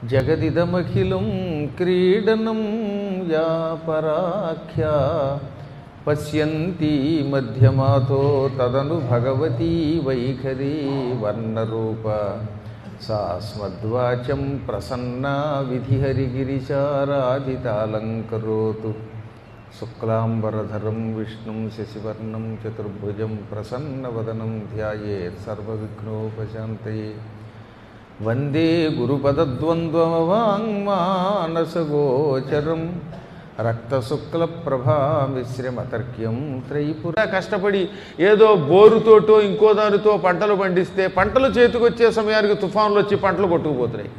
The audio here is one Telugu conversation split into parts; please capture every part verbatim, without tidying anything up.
జగదిదమఖిలం క్రీడనం యా పరాఖ్యా పశ్యంతి మధ్యమాతో తదను భగవతీ వైఖరీ వర్ణరూప సాస్మద్వాచం ప్రసన్నా విధిహరిగిరిచారాధితాలంకరోతు శుక్లాంబరధరం విష్ణుం శశివర్ణం చతుర్భుజం ప్రసన్నవదనం ధ్యాయేత్ సర్వవిఘ్నోపశాంతయే. వందే గురుపదద్వంద్వవాంగ్మానసగోచరం రక్తశుక్లప్రభామిశ్రమతర్క్యం త్రైపుర. కష్టపడి ఏదో బోరుతోటో ఇంకో దానితో పంటలు పండిస్తే పంటలు చేతికొచ్చే సమయానికి తుఫాన్లు వచ్చి పంటలు కొట్టుకుపోతున్నాయి.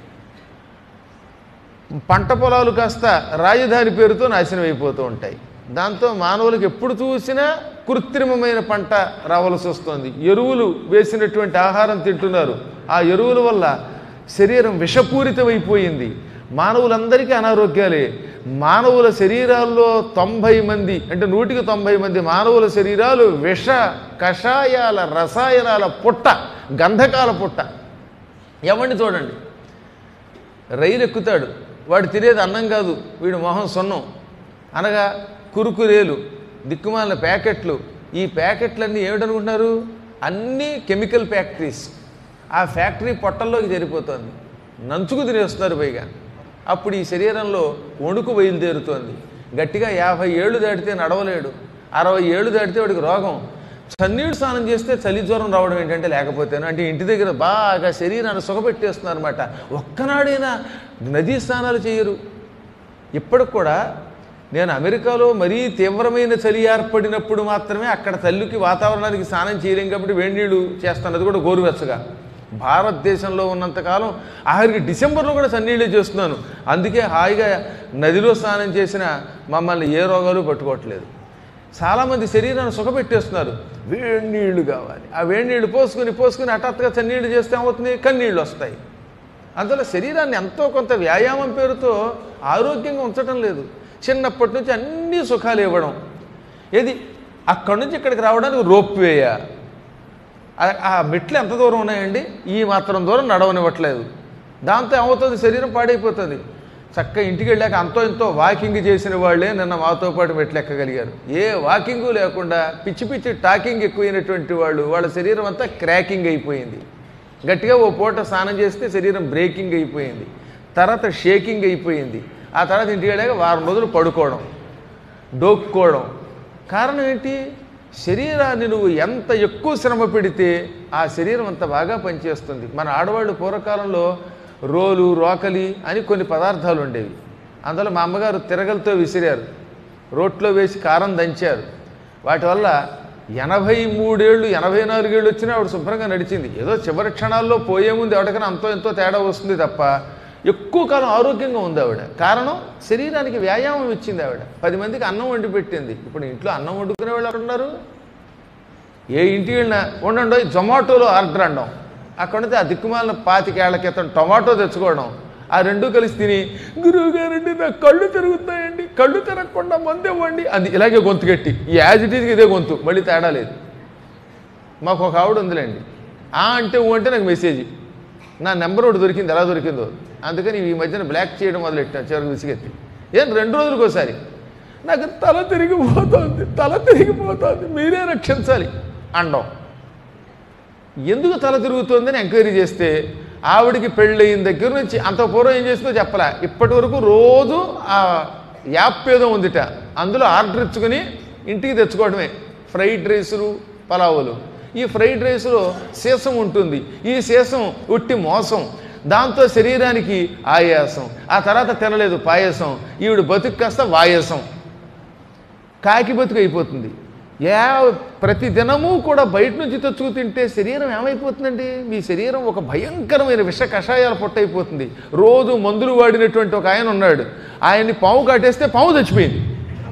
పంట పొలాలు కాస్త రాజధాని పేరుతో నాశనం అయిపోతూ ఉంటాయి. దాంతో మానవులకు ఎప్పుడు చూసినా కృత్రిమమైన పంట రావాల్సి వస్తుంది. ఎరువులు వేసినటువంటి ఆహారం తింటున్నారు. ఆ ఎరువుల వల్ల శరీరం విషపూరితమైపోయింది. మానవులందరికీ అనారోగ్యాలే. మానవుల శరీరాల్లో తొంభై మంది అంటే నూటికి తొంభై మంది మానవుల శరీరాలు విష కషాయాల రసాయనాల పుట్ట, గంధకాల పుట్ట. ఎవరిని చూడండి, రైలు ఎక్కుతాడు, వాడు తినేది అన్నం కాదు, వీడు మొహం సొన్నం అనగా కురుకురేలు, దిక్కుమాలిన ప్యాకెట్లు. ఈ ప్యాకెట్లన్నీ ఏమిటనుకుంటున్నారు? అన్నీ కెమికల్ ఫ్యాక్టరీస్. ఆ ఫ్యాక్టరీ పొట్టల్లోకి జరిపోతుంది, నంచుకు తినేస్తున్నారు పైగా. అప్పుడు ఈ శరీరంలో వణుకు బయలుదేరుతోంది. గట్టిగా యాభై ఏళ్ళు దాటితే నడవలేడు, అరవై ఏళ్ళు దాటితే వాడికి రోగం. చన్నీడు స్నానం చేస్తే చలి జ్వరం రావడం ఏంటంటే లేకపోతేను అంటే ఇంటి దగ్గర బాగా శరీరాన్ని సుఖపెట్టేస్తున్నారు అనమాట. ఒక్కనాడైనా నదీ స్నానాలు చేయరు. ఇప్పటికి కూడా నేను అమెరికాలో మరీ తీవ్రమైన చలి ఏర్పడినప్పుడు మాత్రమే అక్కడ తల్లికి వాతావరణానికి స్నానం చేయలేం కాబట్టి వేడి నీళ్ళు చేస్తాను, అది కూడా గోరువెచ్చగా. భారతదేశంలో ఉన్నంతకాలం ఆఖరికి డిసెంబర్లో కూడా చన్నీళ్ళే చేస్తున్నాను. అందుకే హాయిగా నదిలో స్నానం చేసిన మమ్మల్ని ఏ రోగాలు పట్టుకోవట్లేదు. చాలామంది శరీరాన్ని సుఖపెట్టేస్తున్నారు, వేడి నీళ్లు కావాలి. ఆ వేడి నీళ్లు పోసుకుని పోసుకుని హఠాత్తుగా చన్నీళ్ళు చేస్తే ఏమవుతుంది? కన్నీళ్ళు వస్తాయి. అందువల్ల శరీరాన్ని ఎంతో కొంత వ్యాయామం పేరుతో ఆరోగ్యంగా ఉంచడం లేదు. చిన్నప్పటి నుంచి అన్ని సుఖాలు ఇవ్వడం. ఏది అక్కడి నుంచి ఇక్కడికి రావడానికి రోప్ వేయ, ఆ మెట్లు ఎంత దూరం ఉన్నాయండి? ఈ మాత్రం దూరం నడవనివ్వట్లేదు. దాంతో ఏమవుతుంది? శరీరం పాడైపోతుంది. చక్కగా ఇంటికి వెళ్ళాక అంతో ఇంతో వాకింగ్ చేసిన వాళ్ళే నిన్న మాతో పాటు మెట్లు ఎక్కగలిగారు. ఏ వాకింగు లేకుండా పిచ్చి పిచ్చి టాకింగ్ ఎక్కువైనటువంటి వాళ్ళు, వాళ్ళ శరీరం అంతా క్రాకింగ్ అయిపోయింది. గట్టిగా ఓ పూట స్నానం చేస్తే శరీరం బ్రేకింగ్ అయిపోయింది, తర్వాత షేకింగ్ అయిపోయింది. ఆ తర్వాత ఇంటికి వెళ్ళాక వారం రోజులు పడుకోవడం, డోక్కోవడం. కారణం ఏంటి? శరీరాన్ని నువ్వు ఎంత ఎక్కువ శ్రమ పెడితే ఆ శరీరం అంత బాగా పనిచేస్తుంది. మన ఆడవాళ్ళు పూర్వకాలంలో రోలు రోకలి అని కొన్ని పదార్థాలు ఉండేవి. అందులో మా అమ్మగారు తిరగలతో విసిరారు, రోట్లో వేసి కారం దంచారు. వాటి వల్ల ఎనభై మూడేళ్ళు ఎనభై నాలుగేళ్ళు వచ్చినా ఆవిడ శుభ్రంగా నడిచింది. ఏదో చివరి క్షణాల్లో పోయే ముందు ఎవరికైనా అంతో ఎంతో తేడా వస్తుంది తప్ప ఎక్కువ కాలం ఆరోగ్యంగా ఉంది ఆవిడ. కారణం శరీరానికి వ్యాయామం ఇచ్చింది ఆవిడ. పది మందికి అన్నం వండి పెట్టింది. ఇప్పుడు ఇంట్లో అన్నం వండుకునే వాళ్ళు అక్కడ ఉన్నారు. ఏ ఇంటికి వెళ్ళినా ఉండండి జొమాటోలో ఆర్డర్ అనడం, అక్కడ నుంచి ఆ దిక్కుమాలిన పాతికేళ్ల క్రితం టొమాటో తెచ్చుకోవడం, ఆ రెండు కలిసి తిని గురువుగారండి నాకు కళ్ళు తిరుగుతాయండి, కళ్ళు తిరగకుండా మందు ఇవ్వండి అది ఇలాగే గొంతు కట్టి ఈ యాజ్ ఇట్ ఈజ్కి ఇదే గొంతు, మళ్ళీ తేడా లేదు. మాకు ఒక ఆవిడ ఉందిలేండి, ఆ అంటే ఊ అంటే నాకు మెసేజ్, నా నెంబర్ ఒకటి దొరికింది, ఎలా దొరికిందో. అందుకని ఈ మధ్యన బ్లాక్ చేయడం మొదలెట్టాను చివరికి విసిగెత్తి. ఏం రెండు రోజులకు ఒకసారి నాకు తల తిరిగిపోతుంది, తల తిరిగిపోతుంది, మీరే రక్షించాలి అండం. ఎందుకు తల తిరుగుతుందని ఎంక్వైరీ చేస్తే ఆవిడికి పెళ్ళయిన దగ్గర నుంచి అంత పూర్వం ఏం చేసిందో చెప్పలే. ఇప్పటి వరకు రోజు ఆ యాప్ ఏదో ఉందిట, అందులో ఆర్డర్ ఇచ్చుకొని ఇంటికి తెచ్చుకోవడమే. ఫ్రైడ్ రైసులు, పలావులు. ఈ ఫ్రైడ్ రైసులో సీసం ఉంటుంది, ఈ సీసం ఉట్టి మోసం. దాంతో శరీరానికి ఆయాసం, ఆ తర్వాత తినలేదు పాయసం, ఈవిడ బతుకు కాస్త వాయసం, కాకి బతుకు అయిపోతుంది. యా ప్రతి దినము కూడా బయట నుంచి తెచ్చుకు తింటే శరీరం ఏమైపోతుందండి? మీ శరీరం ఒక భయంకరమైన విష కషాయాల పొట్టయిపోతుంది. రోజు మందులు వాడినటువంటి ఒక ఆయన ఉన్నాడు, ఆయన్ని పాము కాటేస్తే పాము చచ్చిపోయింది.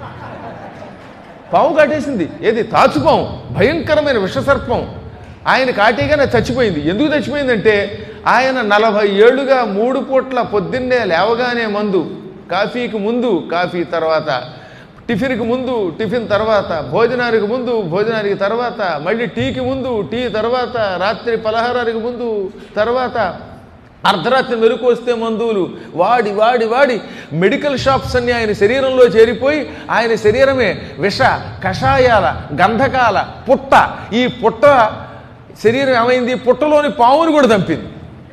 పాము కాటేసింది, ఏది తాచుపాము, భయంకరమైన విషసర్పం. ఆయన కాటేగానే చచ్చిపోయింది. ఎందుకు చచ్చిపోయిందంటే ఆయన నలభై ఏళ్ళుగా మూడు పూట్ల పొద్దున్నే లేవగానే మందు, కాఫీకి ముందు, కాఫీ తర్వాత, టిఫిన్కి ముందు, టిఫిన్ తర్వాత, భోజనానికి ముందు, భోజనానికి తర్వాత, మళ్ళీ టీకి ముందు, టీ తర్వాత, రాత్రి పలహారానికి ముందు, తర్వాత అర్ధరాత్రి మెరుకు వస్తే మందువులు వాడి వాడి వాడి మెడికల్ షాప్స్ అన్ని ఆయన శరీరంలో చేరిపోయి ఆయన శరీరమే విష కషాయాల గంధకాల పుట్ట. ఈ పుట్ట శరీరం ఏమైంది, పుట్టలోని పావును కూడా చంపింది.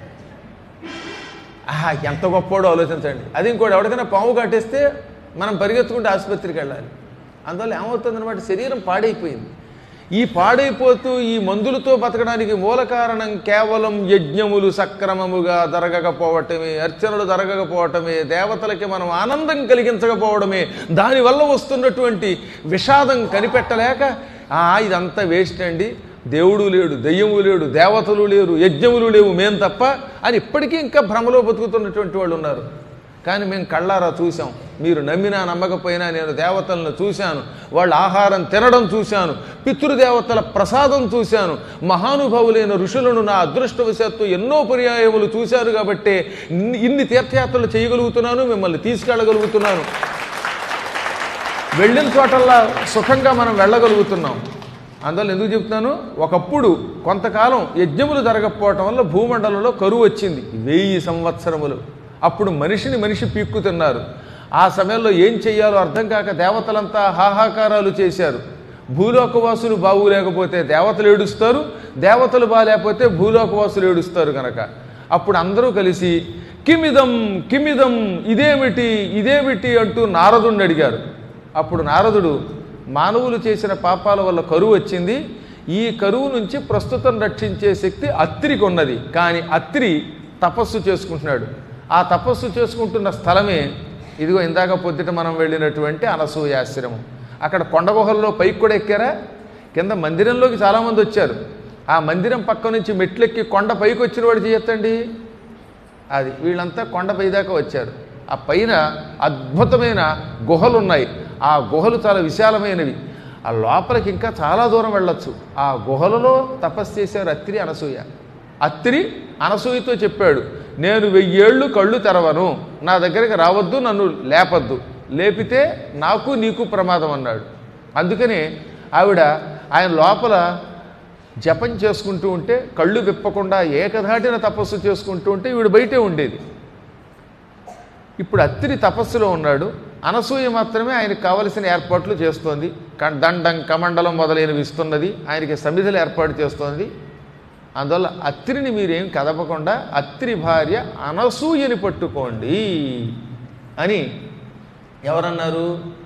ఆహా, ఎంత గొప్పోడో ఆలోచించండి. అది ఇంకోటి ఎవరికైనా పాము కట్టేస్తే మనం పరిగెత్తుకుంటే ఆసుపత్రికి వెళ్ళాలి. అందువల్ల ఏమవుతుందన్నమాట, శరీరం పాడైపోయింది. ఈ పాడైపోతూ ఈ మందులతో బతకడానికి మూల కారణం కేవలం యజ్ఞములు సక్రమముగా జరగకపోవటమే, అర్చనలు జరగకపోవటమే, దేవతలకి మనం ఆనందం కలిగించకపోవడమే. దానివల్ల వస్తున్నటువంటి విషాదం కనిపెట్టలేక ఆ ఇదంతా వేస్ట్ అండి, దేవుడు లేడు, దెయ్యము లేడు, దేవతలు లేరు, యజ్ఞములు లేవు, మేం తప్ప అని ఇప్పటికీ ఇంకా భ్రమలో బతుకుతున్నటువంటి వాళ్ళు ఉన్నారు. కానీ మేము కళ్ళారా చూసాం. మీరు నమ్మినా నమ్మకపోయినా నేను దేవతలను చూశాను, వాళ్ళ ఆహారం తినడం చూశాను, పితృదేవతల ప్రసాదం చూశాను, మహానుభావులైన ఋషులను నా అదృష్టవశాత్తు ఎన్నో పర్యాయములు చూశాను. కాబట్టి ఇన్ని తీర్థయాత్రలు చేయగలుగుతున్నాను, మిమ్మల్ని తీసుకెళ్ళగలుగుతున్నాను, వెళ్ళిన చోటల్లా సుఖంగా మనం వెళ్ళగలుగుతున్నాం. అందువల్ల ఎందుకు చెప్తున్నాను, ఒకప్పుడు కొంతకాలం యజ్ఞములు జరగకపోవటం వల్ల భూమండలంలో కరువు వచ్చింది, వెయ్యి సంవత్సరములు. అప్పుడు మనిషిని మనిషి పీక్కుతున్నారు. ఆ సమయంలో ఏం చెయ్యాలో అర్థం కాక దేవతలంతా హాహాకారాలు చేశారు. భూలోకవాసులు బాగులేకపోతే దేవతలు ఏడుస్తారు, దేవతలు బాగాలేకపోతే భూలోకవాసులు ఏడుస్తారు కనుక అప్పుడు అందరూ కలిసి కిమిదం కిమిదం ఇదేమిటి ఇదేమిటి అంటూ నారదుడిని అడిగారు. అప్పుడు నారదుడు, మానవులు చేసిన పాపాల వల్ల కరువు వచ్చింది, ఈ కరువు నుంచి ప్రస్తుతం రక్షించే శక్తి అత్రికి ఉన్నది, కానీ అత్రి తపస్సు చేసుకుంటున్నాడు. ఆ తపస్సు చేసుకుంటున్న స్థలమే ఇదిగో ఇందాక పొద్దుట మనం వెళ్ళినటువంటి అనసూయాశ్రమం. అక్కడ కొండ గుహల్లో పైకి కూడా ఎక్కారా, కింద మందిరంలోకి చాలామంది వచ్చారు. ఆ మందిరం పక్క నుంచి మెట్లెక్కి కొండ పైకి వచ్చిన వాడు చేయొద్దండి, అది వీళ్ళంతా కొండ పైదాకా వచ్చారు. ఆ పైన అద్భుతమైన గుహలు ఉన్నాయి. ఆ గుహలు చాలా విశాలమైనవి. ఆ లోపలికి ఇంకా చాలా దూరం వెళ్ళొచ్చు. ఆ గుహలలో తపస్సు చేశారు అత్రి అనసూయ. అత్రి అనసూయతో చెప్పాడు, నేను వెయ్యేళ్ళు కళ్ళు తెరవను, నా దగ్గరికి రావద్దు, నన్ను లేపద్దు, లేపితే నాకు నీకు ప్రమాదం అన్నాడు. అందుకనే ఆవిడ ఆయన లోపల జపం చేసుకుంటూ ఉంటే, కళ్ళు విప్పకుండా ఏకధాటిన తపస్సు చేసుకుంటూ ఉంటే ఈవిడ బయటే ఉండేది. ఇప్పుడు అత్రి తపస్సులో ఉన్నాడు, అనసూయ మాత్రమే ఆయనకు కావలసిన ఏర్పాట్లు చేస్తోంది. దండం కమండలం మొదలైనవి ఇస్తున్నది, ఆయనకి సమిధలు ఏర్పాటు చేస్తోంది. అందువల్ల అత్రిని మీరేం కదపకుండా అత్రి భార్య అనసూయని పట్టుకోండి అని ఎవరన్నారు,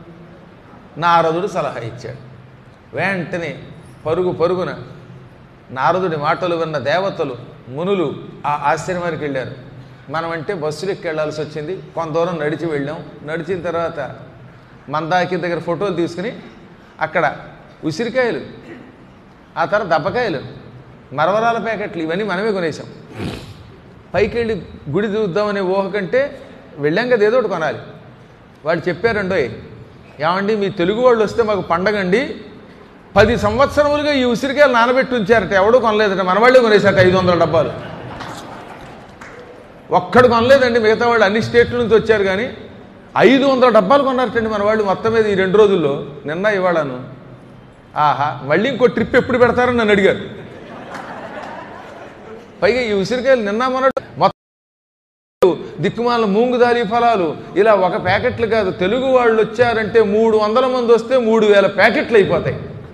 నారదుడు సలహా ఇచ్చాడు. వెంటనే పరుగు పరుగున నారదుడి మాటలు విన్న దేవతలు మునులు ఆ ఆశ్రమానికి వెళ్ళారు. మనం అంటే బస్సులు ఎక్కి వెళ్ళాల్సి వచ్చింది, కొంత దూరం నడిచి వెళ్ళాం. నడిచిన తర్వాత మందాకి దగ్గర ఫోటోలు తీసుకుని అక్కడ ఉసిరికాయలు, ఆ తర్వాత దబ్బకాయలు, మరవరాల ప్యాకెట్లు ఇవన్నీ మనమే కొనేసాం. పైకి వెళ్ళి గుడి చూద్దామనే ఊహ కంటే వెళ్ళాం కదా, ఏదో ఒకటి కొనాలి. వాళ్ళు చెప్పారండోయ్, ఏమండి మీ తెలుగు వాళ్ళు వస్తే మాకు పండగండి, పది సంవత్సరములుగా ఈ ఉసిరికాయలు నానబెట్టి ఉంచారట, ఎవడూ కొనలేదట, మన వాళ్ళే కొనేసాట ఐదు వందల డబ్బాలు. ఒక్కడు కొనలేదండి, మిగతా వాళ్ళు అన్ని స్టేట్ల నుంచి వచ్చారు, కానీ ఐదు వందల డబ్బాలు కొన్నారటండి మన వాళ్ళు మొత్తం మీద ఈ రెండు రోజుల్లో, నిన్న ఇవాళను. ఆహా, మళ్ళీ ఇంకో ట్రిప్ ఎప్పుడు పెడతారని నన్ను అడిగారు. పైగా ఈ ఉసిరికాయలు నిన్న మొన్నటి మొత్తం దిక్కుమాల మూంగుదాలి ఫలాలు ఇలా ఒక ప్యాకెట్లు కాదు, తెలుగు వాళ్ళు వచ్చారంటే మూడు వందల మంది వస్తే మూడు వేల ప్యాకెట్లు అయిపోతాయి.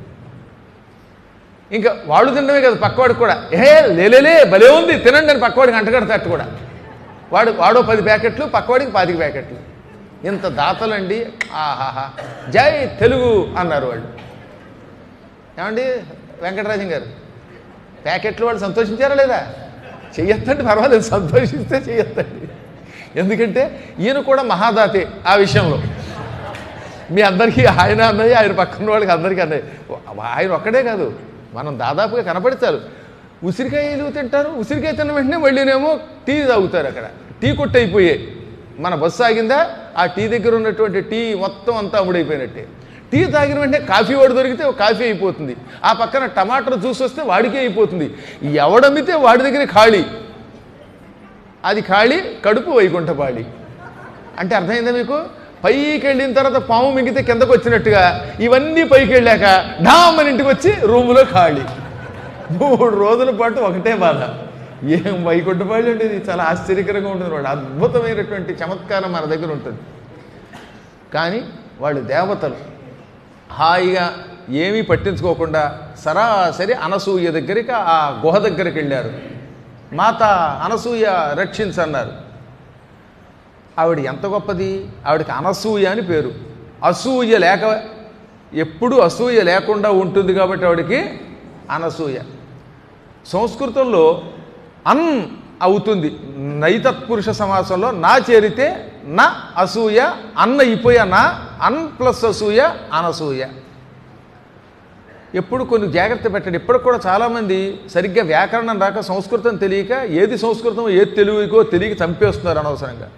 ఇంకా వాళ్ళు తినడమే కదా, పక్కవాడికి కూడా ఏ లేలే భలే ఉంది తినండి అని పక్కవాడికి అంటగడతాట్టు కూడా. వాడు వాడో పది ప్యాకెట్లు, పక్కవాడికి పాతిక ప్యాకెట్లు. ఇంత దాతలండి. ఆహాహా, జై తెలుగు అన్నారు వాళ్ళు. ఏమండి వెంకటరాజన్ గారు, ప్యాకెట్లు వాళ్ళు సంతోషించారా లేదా? చెయ్యొద్దండి, పర్వాలేదు, సంతోషిస్తే చెయ్యొద్దండి. ఎందుకంటే ఈయన కూడా మహాదాతే ఆ విషయంలో. మీ అందరికీ ఆయన అన్నయ్య, ఆయన పక్కన వాళ్ళకి అందరికీ అన్నయ్య. ఆయన ఒక్కడే కాదు, మనం దాదాపుగా కనపడతారు. ఉసిరికాయలు తింటారు, ఉసిరికాయ తిన్న వెంటనే మళ్ళీనేమో టీ తాగుతారు. అక్కడ టీ కొట్టు అయిపోయాయి. మన బస్సు ఆగిందా, ఆ టీ దగ్గర ఉన్నటువంటి టీ మొత్తం అంతా అమ్ముడైపోయినట్టే. టీ తాగిన వెంటనే కాఫీ వాడు దొరికితే కాఫీ అయిపోతుంది, ఆ పక్కన టమాటా జ్యూస్ వస్తే వాడికే అయిపోతుంది. ఎవడమ్మితే వాడి దగ్గర ఖాళీ, అది ఖాళీ, కడుపు వైకుంఠపాళి. అంటే అర్థమైందా మీకు? పైకి వెళ్ళిన తర్వాత పాము మింగితే కిందకు వచ్చినట్టుగా ఇవన్నీ పైకి వెళ్ళాక ఢామ్ అని ఇంటికి వచ్చి రూములో ఖాళీ. మూడు రోజుల పాటు ఒకటే బాధ. ఏం వైకుంఠపాళ్ళు ఉండేది, చాలా ఆశ్చర్యకరంగా ఉంటుంది. వాళ్ళు అద్భుతమైనటువంటి చమత్కారం మన దగ్గర ఉంటుంది. కానీ వాళ్ళు దేవతలు హాయిగా ఏమీ పట్టించుకోకుండా సరాసరి అనసూయ దగ్గరికి ఆ గుహ దగ్గరికి వెళ్ళారు. మాత అనసూయ రక్షించన్నారు. ఆవిడ ఎంత గొప్పది, ఆవిడకి అనసూయ అని పేరు. అసూయ లేక ఎప్పుడు అసూయ లేకుండా ఉంటుంది కాబట్టి ఆవిడకి అనసూయ. సంస్కృతంలో అన్ అవుతుంది, నైతత్పురుష సమాసంలో నా చేరితే నా అసూయ, అన్న అయిపోయా నా అన్ ప్లస్ అసూయ అనసూయ. ఎప్పుడు కొన్ని జాగ్రత్త పెట్టండి. ఇప్పటికి కూడా చాలామంది సరిగ్గా వ్యాకరణం రాక సంస్కృతం తెలియక ఏది సంస్కృతం ఏది తెలుగుకో తెలియక చంపేస్తున్నారు అనవసరంగా.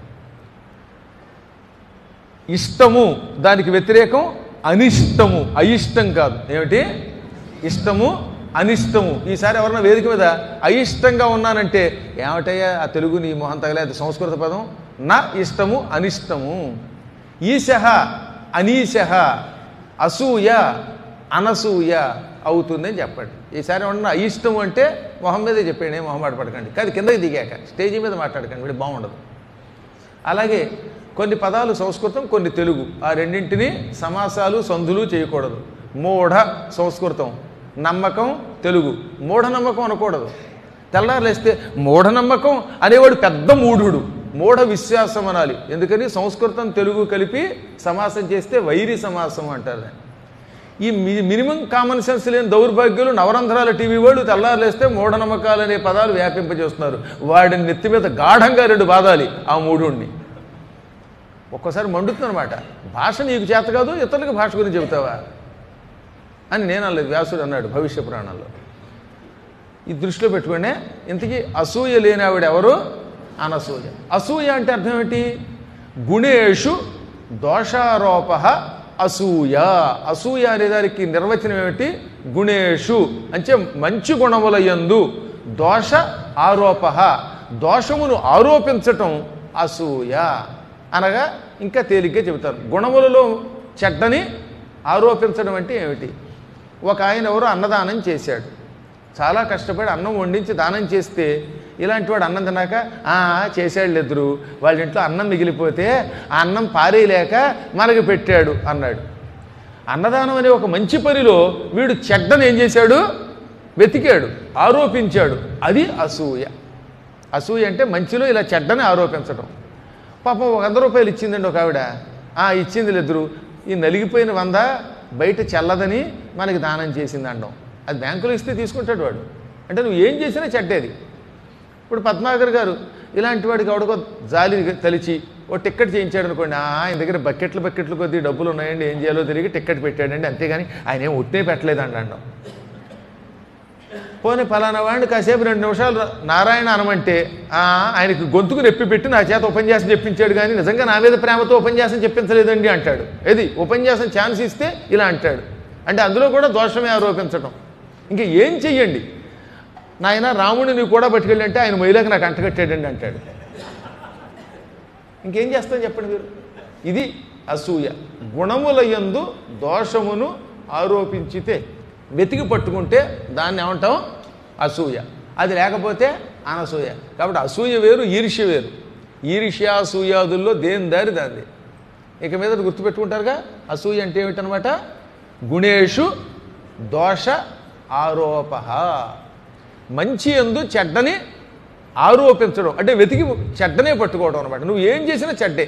ఇష్టము దానికి వ్యతిరేకం అనిష్టము, అయిష్టం కాదు. ఏమిటి ఇష్టము అనిష్టము. ఈసారి ఎవరన్నా వేదిక మీద అయిష్టంగా ఉన్నానంటే ఏమిటయ్యా ఆ తెలుగు నీ మొహం తగలేదు, సంస్కృత పదం. నా ఇష్టము అనిష్టము. ఈశః అనీశః, అసూయ అనసూయ అవుతుందని చెప్పండి. ఈసారి ఏమన్నా అయిష్టము అంటే మొహం మీదే చెప్పండి, ఏం మొహం మాట్లాడకండి. కానీ కిందకి దిగాక స్టేజీ మీద మాట్లాడకండి, వీడు బాగుండదు. అలాగే కొన్ని పదాలు సంస్కృతం, కొన్ని తెలుగు, ఆ రెండింటినీ సమాసాలు సంధులు చేయకూడదు. మూఢ సంస్కృతం, నమ్మకం తెలుగు. మూఢనమ్మకం అనకూడదు. తెల్లారులేస్తే మూఢనమ్మకం అనేవాడు పెద్ద మూఢుడు, మూఢ విశ్వాసం అనాలి. ఎందుకని సంస్కృతం తెలుగు కలిపి సమాసం చేస్తే వైరి సమాసం అంటారు. ఈ మినిమం కామన్ సెన్స్ లేని దౌర్భాగ్యులు నవరంధ్రాల టీవీ వాళ్ళు తెల్లారులేస్తే మూఢనమ్మకాలు అనే పదాలు వ్యాపింపజేస్తున్నారు. వాడిని నెత్తి మీద గాఢంగా రెండు బాధాలి ఆ మూఢుణ్ణి. ఒక్కోసారి మండుతుందన్నమాట. భాష నీకు చేత కాదు, ఇతరులకు భాష గురించి చెబుతావా అని నేను అనలేదు, వ్యాసుడు అన్నాడు భవిష్య పురాణంలో. ఈ దృష్టిలో పెట్టుకునే ఇంతకీ అసూయ లేని ఆవిడ ఎవరు? అనసూయ. అసూయ అంటే అర్థం ఏంటి? గుణేషు దోషారోప అసూయ. అసూయ అనేదానికి నిర్వచనం ఏమిటి? గుణేషు అంటే మంచి గుణముల యందు దోష ఆరోప, దోషమును ఆరోపించటం అసూయ అనగా ఇంకా తేలిగ్గా చెబుతారు. గుణములలో చెడ్డని ఆరోపించడం అంటే ఏమిటి? ఒక ఆయన ఎవరో అన్నదానం చేశాడు, చాలా కష్టపడి అన్నం వండించి దానం చేస్తే ఇలాంటి వాడు అన్నం తిన్నాక చేశాడు ఎదురు వాళ్ళ ఇంట్లో అన్నం మిగిలిపోతే ఆ అన్నం పారేయలేక మనకి పెట్టాడు అన్నాడు. అన్నదానం అనే ఒక మంచి పనిలో వీడు చెడ్డను ఏం చేశాడు? వెతికాడు, ఆరోపించాడు. అది అసూయ. అసూయ అంటే మంచిలో ఇలా చెడ్డని ఆరోపించడం. పాపం ఒక వంద రూపాయలు ఇచ్చిందండి ఒక ఆవిడ, ఇచ్చింది ఎదురు ఈ నలిగిపోయిన వంద బయట చల్లదని మనకి దానం చేసింది అండం. అది బ్యాంకులో ఇస్తే తీసుకుంటాడు వాడు. అంటే నువ్వు ఏం చేసినా చెడ్డేది. ఇప్పుడు పద్మాకర్ గారు ఇలాంటి వాడికి ఎవడికో జాలి తలిచి ఓ టిక్కెట్ చేయించాడు అనుకోండి, ఆయన దగ్గర బకెట్లు బకెట్లు కొద్ది డబ్బులు ఉన్నాయండి, ఏం చేయాలో తిరిగి టిక్కెట్ పెట్టాడండి, అంతేగాని ఆయన ఏం ఒట్టే పెట్టలేదండి అండం. పోనీ ఫలానా వాడిని కాసేపు రెండు నిమిషాలు నారాయణ అనమంటే ఆయనకి గొంతుకు నొప్పి పెట్టి నా చేత ఉపన్యాసం చెప్పించాడు, కానీ నిజంగా నా మీద ప్రేమతో ఉపన్యాసం చెప్పించలేదండి అంటాడు. ఏది ఉపన్యాసం ఛాన్స్ ఇస్తే ఇలా అంటాడు. అంటే అందులో కూడా దోషమే ఆరోపించడం. ఇంకా ఏం చెయ్యండి, నాయన రాముడిని కూడా పట్టుకెళ్ళంటే ఆయన మహిళకు నాకు అంటగట్టాడండి అంటాడు. ఇంకేం చేస్తాను చెప్పండి మీరు? ఇది అసూయ. గుణముల యందు దోషమును ఆరోపించితే వెతికి పట్టుకుంటే దాన్ని ఏమంటాం? అసూయ. అది లేకపోతే అనసూయ. కాబట్టి అసూయ వేరు, ఈర్ష్య వేరు. ఈర్ష్యాసూయాదుల్లో దేని దారి దాన్ని. ఇక మీద గుర్తుపెట్టుకుంటారుగా అసూయ అంటే ఏమిటనమాట? గుణేషు దోష ఆరోప. మంచి యందు చెడ్డని ఆరోపించడం అంటే వెతికి చెడ్డనే పట్టుకోవడం అనమాట. నువ్వు ఏం చేసినా చెడ్డే.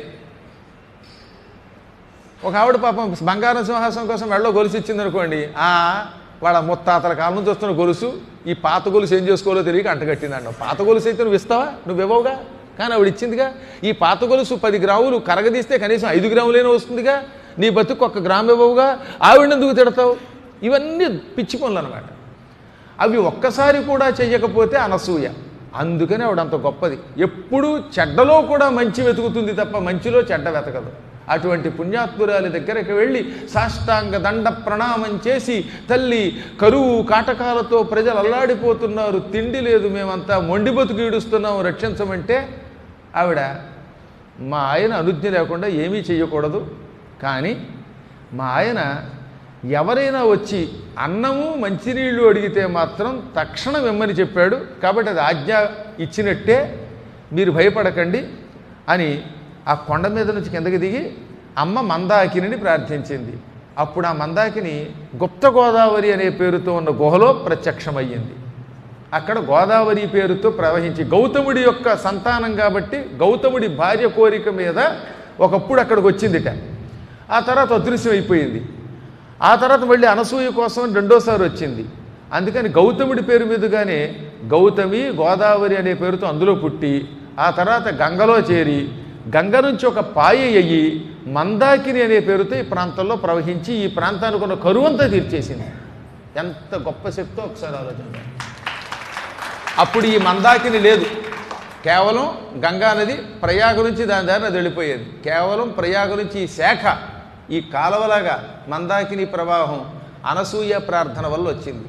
ఒక ఆవిడ పాపం బంగారం సింహాసనం కోసం మెడలో గొలుసు ఇచ్చింది అనుకోండి, వాళ్ళ ముత్తాతల కాలం నుంచి వస్తున్న గొలుసు, ఈ పాత గొలుసు ఏం చేసుకోవాలో తెలియక అంటగట్టింది అన్నావు. పాత గొలుసు అయితే నువ్వు ఇస్తావా? నువ్వు ఇవ్వవుగా. కానీ ఆవిడ ఇచ్చిందిగా. ఈ పాత గొలుసు పది గ్రాములు కరగదీస్తే కనీసం ఐదు గ్రాములైనా వస్తుందిగా. నీ బతుకు ఒక్క గ్రాము ఇవ్వవుగా, ఆవిడెందుకు తిడతావు? ఇవన్నీ పిచ్చి పనులు అనమాట. అవి ఒక్కసారి కూడా చెయ్యకపోతే అనసూయ. అందుకని ఆవిడ అంత గొప్పది. ఎప్పుడూ చెడ్డలో కూడా మంచి వెతుకుతుంది తప్ప మంచిలో చెడ్డ వెతకదు. అటువంటి పుణ్యాత్మురాలి దగ్గరికి వెళ్ళి సాష్టాంగ దండ ప్రణామం చేసి, తల్లి కరువు కాటకాలతో ప్రజలు అల్లాడిపోతున్నారు, తిండి లేదు, మేమంతా మొండి బతుకు ఈడుస్తున్నాము, రక్షించమంటే ఆవిడ మా ఆయన అనుజ్ఞ లేకుండా ఏమీ చెయ్యకూడదు, కానీ మా ఆయన ఎవరైనా వచ్చి అన్నము మంచినీళ్ళు అడిగితే మాత్రం తక్షణం ఇమ్మని చెప్పాడు. కాబట్టి అది ఆజ్ఞ ఇచ్చినట్టే, మీరు భయపడకండి అని ఆ కొండ మీద నుంచి కిందకి దిగి అమ్మ మందాకిని ప్రార్థించింది. అప్పుడు ఆ మందాకిని గుప్త గోదావరి అనే పేరుతో ఉన్న గుహలో ప్రత్యక్షమయ్యింది. అక్కడ గోదావరి పేరుతో ప్రవహించి గౌతముడి యొక్క సంతానం కాబట్టి గౌతముడి భార్య కోరిక మీద ఒకప్పుడు అక్కడికి వచ్చిందిట. ఆ తర్వాత అదృశ్యం అయిపోయింది. ఆ తర్వాత మళ్ళీ అనసూయ కోసం రెండోసారి వచ్చింది. అందుకని గౌతముడి పేరు మీదుగానే గౌతమి గోదావరి అనే పేరుతో అందులో పుట్టి ఆ తర్వాత గంగలో చేరి గంగ నుంచి ఒక పాయ అయ్యి మందాకిని అనే పేరుతో ఈ ప్రాంతంలో ప్రవహించి ఈ ప్రాంతానికి ఉన్న కరువంతా తీర్చేసింది. ఎంత గొప్ప శక్తో ఒకసారి ఆలోచించాలి. అప్పుడు ఈ మందాకిని లేదు, కేవలం గంగా నది ప్రయాగ నుంచి దాని దారిన అది వెళ్ళిపోయేది. కేవలం ప్రయాగ నుంచి ఈ శాఖ ఈ కాలవలాగా మందాకిని ప్రవాహం అనసూయ ప్రార్థన వల్ల వచ్చింది.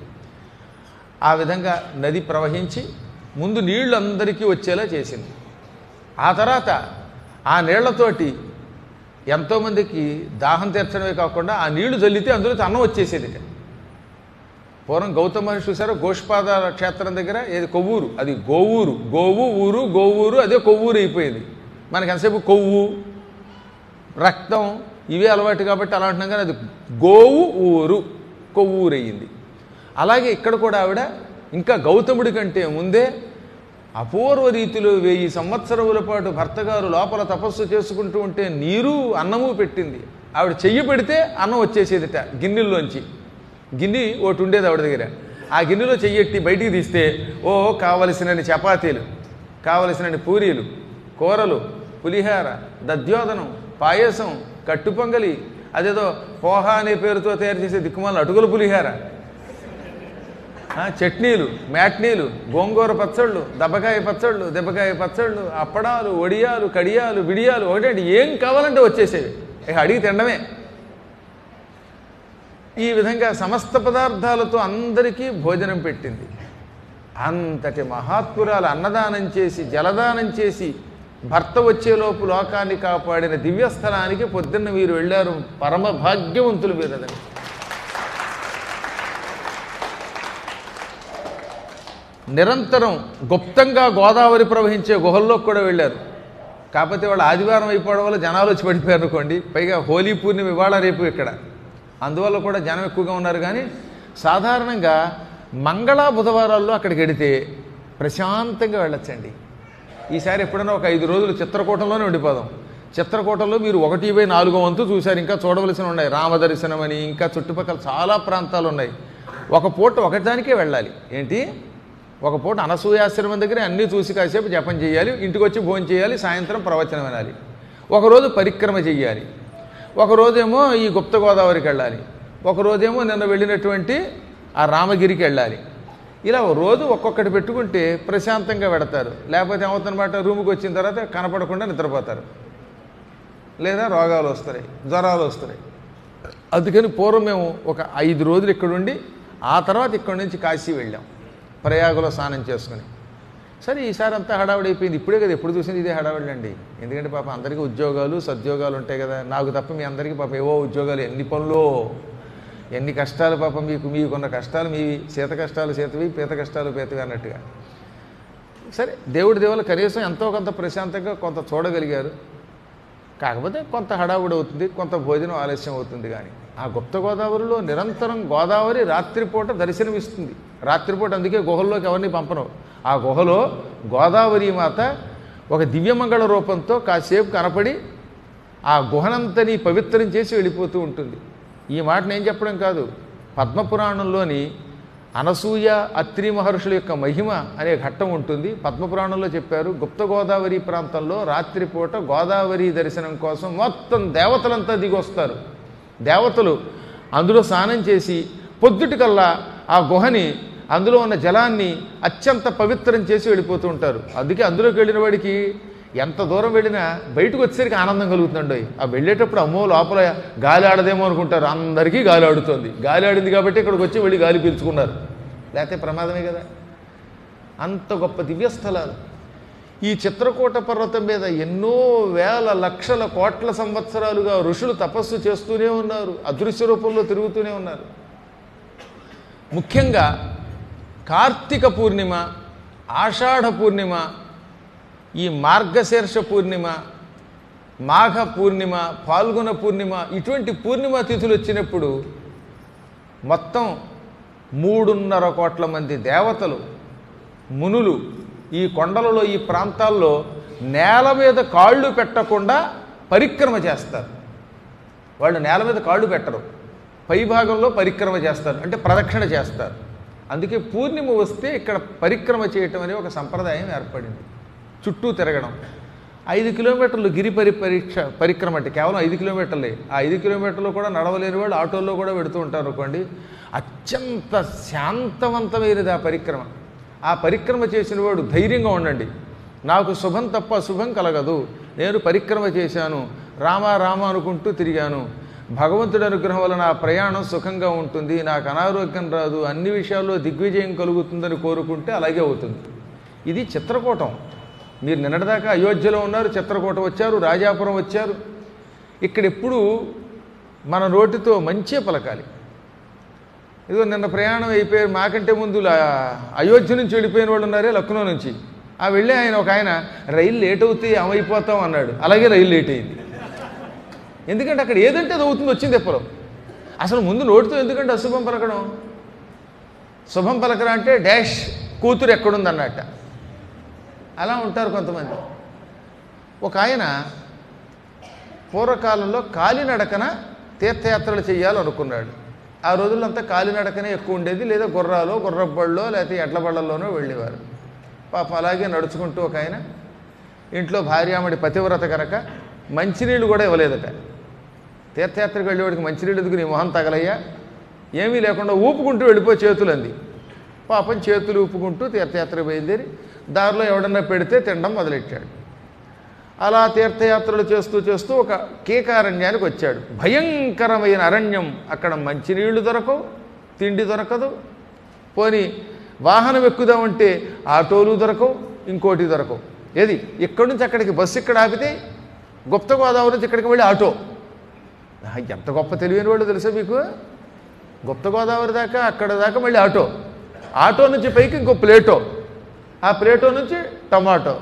ఆ విధంగా నది ప్రవహించి ముందు నీళ్లు అందరికీ వచ్చేలా చేసింది. ఆ తర్వాత ఆ నీళ్లతోటి ఎంతోమందికి దాహం తీర్చడమే కాకుండా ఆ నీళ్లు జల్లితే అందులో అన్నం వచ్చేసేది. పూర్వం గౌతమ మహర్షి చూసారో గోష్పాద క్షేత్రం దగ్గర ఏది కొవ్వూరు, అది గోవూరు, గోవు ఊరు గోవూరు, అదే కొవ్వూరు అయిపోయింది. మనకి ఎంతసేపు కొవ్వు రక్తం ఇవే అలవాటు కాబట్టి అలా అంటున్నాం, కానీ అది గోవు ఊరు కొవ్వూరు అయ్యింది. అలాగే ఇక్కడ కూడా ఆవిడ ఇంకా గౌతముడి కంటే ముందే అపూర్వ రీతిలో వెయ్యి సంవత్సరముల పాటు భర్తగారు లోపల తపస్సు చేసుకుంటూ ఉంటే నీరు అన్నము పెట్టింది. ఆవిడ చెయ్యి పెడితే అన్నం వచ్చేసేదిట గిన్నెల్లోంచి. గిన్నె ఒకటి ఉండేది ఆవిడ దగ్గర. ఆ గిన్నెలో చెయ్యెట్టి బయటికి తీస్తే ఓ కావలసినన్ని చపాతీలు, కావలసినన్ని పూరీలు, కూరలు, పులిహార, దద్యోదనం, పాయసం, కట్టుపొంగలి, అదేదో పోహా అనే పేరుతో తయారు చేసే దిక్కుమాల అటుకుల పులిహార, చట్నీలు, మ్యాట్నీలు, గోంగూర పచ్చళ్ళు, దెబ్బకాయ పచ్చళ్ళు, దెబ్బకాయ పచ్చళ్ళు, అప్పడాలు, వడియాలు, కడియాలు, విడియాలు, ఒకటేంటి ఏం కావాలంటే వచ్చేసేవి. ఇక అడిగి తినడమే. ఈ విధంగా సమస్త పదార్థాలతో అందరికీ భోజనం పెట్టింది. అంతటి మహాత్మురాలు అన్నదానం చేసి జలదానం చేసి భర్త వచ్చేలోపు లోకాన్ని కాపాడిన దివ్యస్థలానికి పొద్దున్న మీరు వెళ్ళారు. పరమ భాగ్యవంతులు మీరదని. నిరంతరం గుప్తంగా గోదావరి ప్రవహించే గుహల్లో కూడా వెళ్ళారు. కాకపోతే వాళ్ళు ఆదివారం అయిపోవడం వల్ల జనాలు వచ్చి పడిపోయారు అనుకోండి. పైగా హోలీ పూర్ణిమ ఇవాళ రేపు ఇక్కడ, అందువల్ల కూడా జనం ఎక్కువగా ఉన్నారు. కానీ సాధారణంగా మంగళ బుధవారాల్లో అక్కడికి వెడితే ప్రశాంతంగా వెళ్ళొచ్చండి. ఈసారి ఎప్పుడైనా ఒక ఐదు రోజులు చిత్రకూటంలోనే ఉండిపోదాం. చిత్రకూటంలో మీరు ఒకటి బై నాలుగో వంతు చూశారు. ఇంకా చూడవలసిన ఉన్నాయి. రామదర్శనం అని ఇంకా చుట్టుపక్కల చాలా ప్రాంతాలు ఉన్నాయి. ఒక పూట ఒకదానికే వెళ్ళాలి. ఏంటి, ఒక పూట అనసూయాశ్రమం దగ్గర అన్నీ చూసి కాసేపు జపం చేయాలి, ఇంటికి వచ్చి భోజనం చేయాలి, సాయంత్రం ప్రవచనం వినాలి, ఒకరోజు పరిక్రమ చెయ్యాలి, ఒకరోజేమో ఈ గుప్త గోదావరికి వెళ్ళాలి, ఒకరోజేమో నిన్న వెళ్ళినటువంటి ఆ రామగిరికి వెళ్ళాలి. ఇలా రోజు ఒక్కొక్కటి పెట్టుకుంటే ప్రశాంతంగా పెడతారు. లేకపోతే ఏమవుతుందన్నమాట, రూమ్కి వచ్చిన తర్వాత కనపడకుండా నిద్రపోతారు, లేదా రోగాలు వస్తున్నాయి, జ్వరాలు వస్తున్నాయి. అందుకని పూర్వం మేము ఒక ఐదు రోజులు ఇక్కడుండి ఆ తర్వాత ఇక్కడి నుంచి కాశీ వెళ్ళాం, ప్రయాగలో స్నానం చేసుకుని. సరే ఈసారి అంతా హడావిడి అయిపోయింది. ఇప్పుడే కదా ఎప్పుడు చూసింది ఇదే హడావిడి అండి. ఎందుకంటే పాప అందరికీ ఉద్యోగాలు సద్యోగాలు ఉంటాయి కదా. నాకు తప్ప మీ అందరికీ పాప ఏవో ఉద్యోగాలు, ఎన్ని పనులు, ఎన్ని కష్టాలు పాప. మీకు మీకున్న కష్టాలు మీవి, శీత కష్టాలు శీతవి, పీత కష్టాలు పీతవి అన్నట్టుగా. సరే దేవుడి దేవుల కనీసం ఎంతో కొంత ప్రశాంతంగా కొంత చూడగలిగారు. కాకపోతే కొంత హడావుడి అవుతుంది, కొంత భోజనం ఆలస్యం అవుతుంది. కానీ ఆ గుప్త గోదావరిలో నిరంతరం గోదావరి రాత్రిపూట దర్శనమిస్తుంది. రాత్రిపూట అందుకే గుహల్లోకి ఎవరిని పంపను. ఆ గుహలో గోదావరి మాత ఒక దివ్యమంగళ రూపంతో కాసేపు కనపడి ఆ గుహనంతని పవిత్రం చేసి వెళ్ళిపోతూ ఉంటుంది. ఈ మాట నేను చెప్పడం కాదు, పద్మపురాణంలోని అనసూయ అత్రి మహర్షుల యొక్క మహిమ అనే ఘట్టం ఉంటుంది. పద్మపురాణంలో చెప్పారు, గుప్త గోదావరి ప్రాంతంలో రాత్రిపూట గోదావరి దర్శనం కోసం మొత్తం దేవతలంతా దిగొస్తారు. దేవతలు అందులో స్నానం చేసి పొద్దుటికల్లా ఆ గుహని, అందులో ఉన్న జలాన్ని అత్యంత పవిత్రం చేసి వెళ్ళిపోతూ ఉంటారు. అందుకే అందులోకి వెళ్ళిన వాడికి ఎంత దూరం వెళ్ళినా బయటకు వచ్చేసరికి ఆనందం కలుగుతుందండి. ఆ వెళ్ళేటప్పుడు అమ్మో లోపల గాలి ఆడదేమో అనుకుంటారు. అందరికీ గాలి ఆడుతుంది. గాలి ఆడింది కాబట్టి ఇక్కడికి వచ్చి వెళ్ళి గాలి పీల్చుకున్నారు, లేకపోతే ప్రమాదమే కదా. అంత గొప్ప దివ్యస్థలాలు. ఈ చిత్రకూట పర్వతం మీద ఎన్నో వేల లక్షల కోట్ల సంవత్సరాలుగా ఋషులు తపస్సు చేస్తూనే ఉన్నారు, అదృశ్య రూపంలో తిరుగుతూనే ఉన్నారు. ముఖ్యంగా కార్తీక పూర్ణిమ, ఆషాఢ పూర్ణిమ, ఈ మార్గశీర్ష పూర్ణిమ, మాఘ పూర్ణిమ, పాల్గొన పూర్ణిమ, ఇటువంటి పూర్ణిమ తిథులు వచ్చినప్పుడు మొత్తం మూడున్నర కోట్ల మంది దేవతలు, మునులు ఈ కొండలలో ఈ ప్రాంతాల్లో నేల మీద కాళ్ళు పెట్టకుండా పరిక్రమ చేస్తారు. వాళ్ళు నేల మీద కాళ్ళు పెట్టరు, పై భాగంలో పరిక్రమ చేస్తారు, అంటే ప్రదక్షిణ చేస్తారు. అందుకే పూర్ణిమ వస్తే ఇక్కడ పరిక్రమ చేయటం అనే ఒక సంప్రదాయం ఏర్పడింది. చుట్టూ తిరగడం. ఐదు కిలోమీటర్లు గిరి పరి పరీక్ష పరిక్రమ అంటే కేవలం ఐదు కిలోమీటర్లే. ఆ ఐదు కిలోమీటర్లు కూడా నడవలేని వాళ్ళు ఆటోల్లో కూడా పెడుతూ ఉంటారు అనుకోండి. అత్యంత శాంతవంతమైనది ఆ పరిక్రమ. ఆ పరిక్రమ చేసిన వాడు ధైర్యంగా ఉండండి. నాకు శుభం తప్ప శుభం కలగదు, నేను పరిక్రమ చేశాను, రామ రామ అనుకుంటూ తిరిగాను, భగవంతుడి అనుగ్రహం వల్ల నా ప్రయాణం సుఖంగా ఉంటుంది, నాకు అనారోగ్యం రాదు, అన్ని విషయాల్లో దిగ్విజయం కలుగుతుందని కోరుకుంటే అలాగే అవుతుంది. ఇది చిత్రకూటం. మీరు నిన్నటిదాకా అయోధ్యలో ఉన్నారు, చిత్రకూటం వచ్చారు, రాజాపురం వచ్చారు. ఇక్కడ ఎప్పుడు మన నోటితో మంచే పలకాలి. ఇదిగో నిన్న ప్రయాణం అయిపోయారు, మాకంటే ముందు అయోధ్య నుంచి వెళ్ళిపోయిన వాళ్ళు ఉన్నారే, లక్నో నుంచి. ఆ వెళ్ళి ఆయన ఒక ఆయన రైలు లేట్ అవుతే ఏమైపోతాం అన్నాడు. అలాగే రైలు లేట్ అయింది. ఎందుకంటే అక్కడ ఏదంటే అది అవుతుంది, వచ్చింది ఎప్పుడు. అసలు ముందు నోటితో ఎందుకంటే అశుభం పలకడం? శుభం పలకరా అంటే డాష్ కూతురు ఎక్కడుంది అన్నట్ట. అలా ఉంటారు కొంతమంది. ఒక ఆయన పూర్వకాలంలో కాలినడకన తీర్థయాత్రలు చేయాలనుకున్నాడు. ఆ రోజుల్లో అంతా కాలినడకనే ఎక్కువ ఉండేది, లేదా గుర్రాలో గుర్రబళ్ళలో లేకపోతే ఎడ్ల బళ్ళల్లోనో వెళ్ళేవారు. పాపం అలాగే నడుచుకుంటూ ఒక ఆయన ఇంట్లో భార్యామడి పతివ్రత కనుక మంచినీళ్ళు కూడా ఇవ్వలేదట. తీర్థయాత్రకు వెళ్ళేవాడికి మంచినీళ్ళు ఎందుకు, నీ మొహం తగలయ్యా, ఏమీ లేకుండా ఊపుకుంటూ వెళ్ళిపోయి చేతులు అంది. పాపం చేతులు ఊపుకుంటూ తీర్థయాత్రకు బయలుదేరి దారిలో ఎవడన్నా పెడితే తినడం మొదలెట్టాడు. అలా తీర్థయాత్రలు చేస్తూ చేస్తూ ఒక కీకారణ్యానికి వచ్చాడు. భయంకరమైన అరణ్యం. అక్కడ మంచినీళ్లు దొరకవు, తిండి దొరకదు. పోని వాహనం ఎక్కుదామంటే ఆటోలు దొరకవు, ఇంకోటి దొరకవు. ఏది ఇక్కడి నుంచి అక్కడికి బస్సు ఇక్కడ ఆపితే గుప్త గోదావరి నుంచి ఇక్కడికి వెళ్ళి ఆటో. ఎంత గొప్ప తెలివైన వాళ్ళు తెలుసా మీకు? గుప్త గోదావరి దాకా అక్కడ దాకా మళ్ళీ ఆటో, ఆటో నుంచి పైకి ఇంకో ప్లేటో, ఆ ప్లేటో నుంచి టమాటో.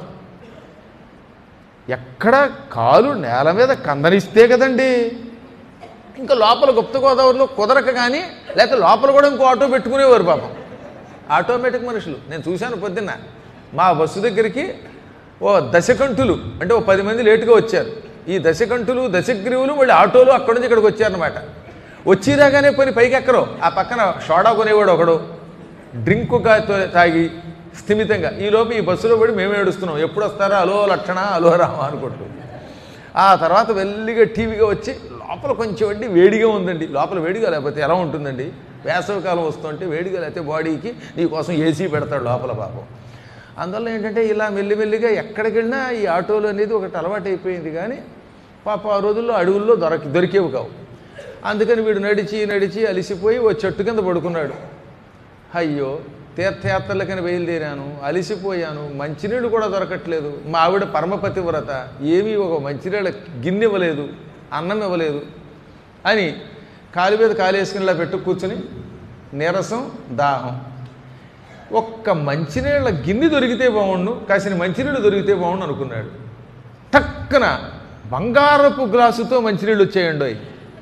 ఎక్కడ కాలు నేల మీద కందనిస్తే కదండి. ఇంకా లోపల గుప్త గోదావరిలో కుదరక కానీ లేకపోతే లోపల కూడా ఇంకో ఆటో పెట్టుకునేవారు పాపం. ఆటోమేటిక్ మనుషులు నేను చూశాను పొద్దున్న. మా బస్సు దగ్గరికి ఓ దశకంఠులు అంటే ఓ పది మంది లేటుగా వచ్చారు. ఈ దశకంఠులు దశగ్రీవులు మళ్ళీ ఆటోలు అక్కడి నుంచి ఇక్కడికి వచ్చారనమాట. వచ్చిరాగానే పోయి పైకి ఎక్కరో ఆ పక్కన సోడా కొనేవాడు ఒకడు డ్రింకుగా తాగి స్థిమితంగా. ఈలోపు ఈ బస్సులో పడి మేము ఏడుస్తున్నాం, ఎప్పుడు వస్తారా అలో లక్షణ అలో రామ అనుకుంటూ. ఆ తర్వాత వెల్లిగా టీవీగా వచ్చి లోపల కొంచెం అండి వేడిగా ఉందండి. లోపల వేడిగా లేకపోతే ఎలా ఉంటుందండి? వేసవికాలం వస్తుంటే వేడిగా లేకపోతే బాడీకి నీకోసం ఏసీ పెడతాడు లోపల పాపం. అందువల్ల ఏంటంటే ఇలా మెల్లిమెల్లిగా ఎక్కడికి వెళ్ళినా ఈ ఆటోలు అనేది ఒకటి అలవాటు అయిపోయింది. కానీ పాప ఆ రోజుల్లో అడవుల్లో దొరక దొరికేవి కావు. అందుకని వీడు నడిచి నడిచి అలిసిపోయి ఓ చెట్టు కింద పడుకున్నాడు. అయ్యో తీర్థయాత్రలకని బయలుదేరాను, అలిసిపోయాను, మంచినీళ్ళు కూడా దొరకట్లేదు, మా ఆవిడ పరమపతి వ్రత, ఏమీ ఒక మంచినీళ్ళ గిన్నె ఇవ్వలేదు, అన్నం ఇవ్వలేదు అని కాలు మీద కాలేసుకునిలా పెట్టు కూర్చొని నీరసం దాహం. ఒక్క మంచినీళ్ళ గిన్నె దొరికితే బాగుండు, కాసిన మంచినీళ్ళు దొరికితే బాగుండు అనుకున్నాడు. టక్కున బంగారపు గ్లాసుతో మంచినీళ్ళు వచ్చేయండి.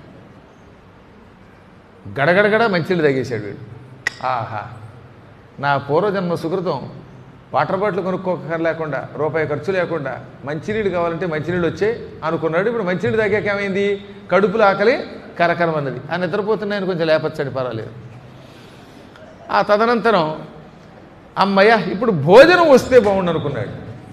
గడగడగడ మంచినీళ్ళు తాగేశాడు వీడు. ఆహా, నా పూర్వజన్మ సుకృతం. వాటర్ బాటిల్ కొనుక్కోక లేకుండా రూపాయి ఖర్చు లేకుండా మంచినీళ్ళు కావాలంటే మంచినీళ్ళు వచ్చాయి అనుకున్నాడు. ఇప్పుడు మంచినీళ్ళు తాగాక ఏమైంది? కడుపులో ఆకలి కరకరమన్నది. ఆ నిద్రపోతున్నాయని కొంచెం లేపచ్చండి, పర్వాలేదు. ఆ తదనంతరం అమ్మయ్య ఇప్పుడు భోజనం వస్తే బాగుండు అనుకున్నాడు.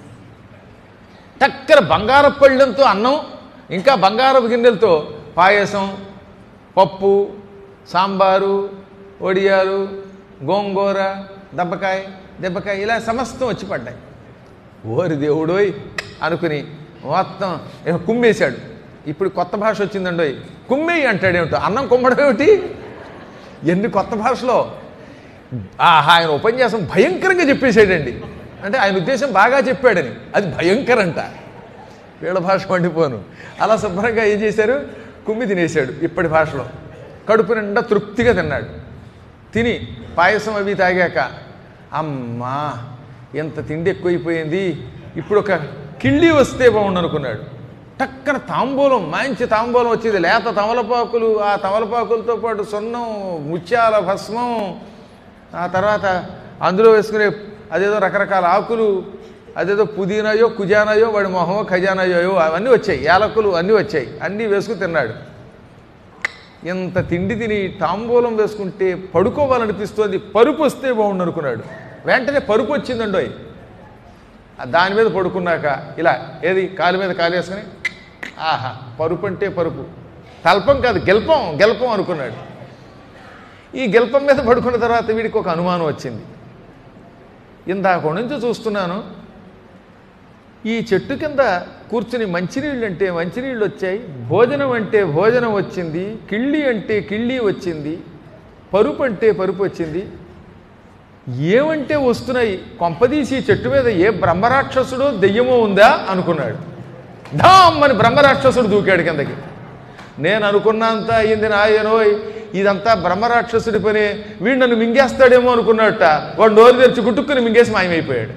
టక్కన బంగారపు పళ్ళెంతో అన్నం, ఇంకా బంగారపు గిన్నెలతో పాయసం, పప్పు, సాంబారు, వడియాలు, గోంగూర, దెబ్బకాయ దెబ్బకాయ ఇలా సమస్తం వచ్చి పడ్డాయి. ఓరి దేవుడోయ్ అనుకుని మొత్తం కుమ్మేశాడు. ఇప్పుడు కొత్త భాష వచ్చిందండోయ్, కుమ్మేయి అంటాడేమిటో. అన్నం కుమ్మడం ఏమిటి? ఎన్ని కొత్త భాషలో. ఆహా, ఆయన ఉపన్యాసం భయంకరంగా చెప్పేసాడండి. అంటే ఆయన ఉద్దేశం బాగా చెప్పాడని, అది భయంకరంట. వీళ్ళ భాష వండిపోను. అలా శుభ్రంగా ఏం చేశారు, కుమ్మి తినేశాడు. ఇప్పటి భాషలో కడుపు నిండా తృప్తిగా తిన్నాడు. తిని పాయసం అవి తాగాక అమ్మా ఎంత తిండి ఎక్కువైపోయింది, ఇప్పుడు ఒక కిళ్ళి వస్తే బాగుండు అనుకున్నాడు. టక్కన తాంబూలం, మంచి తాంబూలం వచ్చేది, లేత తమలపాకులు, ఆ తమలపాకులతో పాటు సున్నం, ముత్యాల భస్మం, ఆ తర్వాత అందులో వేసుకునే అదేదో రకరకాల ఆకులు, అదేదో పుదీనాయో కుజానాయో వాడి మొహమో ఖజానాయో అవన్నీ వచ్చాయి, యాలకులు అన్నీ వచ్చాయి, అన్నీ వేసుకుని తిన్నాడు. ఇంత తిండి తిని తాంబూలం వేసుకుంటే పడుకోవాలనిపిస్తోంది, పరుపు వస్తే బాగుండు అనుకున్నాడు. వెంటనే పరుపు వచ్చిందండోయ్. దాని మీద పడుకున్నాక ఇలా ఏది కాలు మీద కాలు వేసుకుని ఆహా పరుపు అంటే పరుపు, తల్పం కాదు గెల్పం గెల్పం అనుకున్నాడు. ఈ గెల్పం మీద పడుకున్న తర్వాత వీడికి ఒక అనుమానం వచ్చింది. ఇందాక నుంచి చూస్తున్నాను ఈ చెట్టు కింద కూర్చుని మంచినీళ్ళు అంటే మంచినీళ్ళు వచ్చాయి, భోజనం అంటే భోజనం వచ్చింది, కిళ్ళి అంటే కిళ్ళి వచ్చింది, పరుపు అంటే పరుపు వచ్చింది, ఏమంటే వస్తున్నాయి, కొంపదీసి చెట్టు మీద ఏ బ్రహ్మరాక్షసుడో దెయ్యమో ఉందా అనుకున్నాడు. ఢామ్ అని బ్రహ్మరాక్షసుడు దూకాడు కిందకి. నేను అనుకున్నంత అయింది నాయనోయ్, ఇదంతా బ్రహ్మరాక్షసుడి పని, వీడు నన్ను మింగేస్తాడేమో అనుకున్నట్ట వాడు నోరు తెరిచి గుట్టుకుని మింగేసి మాయమైపోయాడు.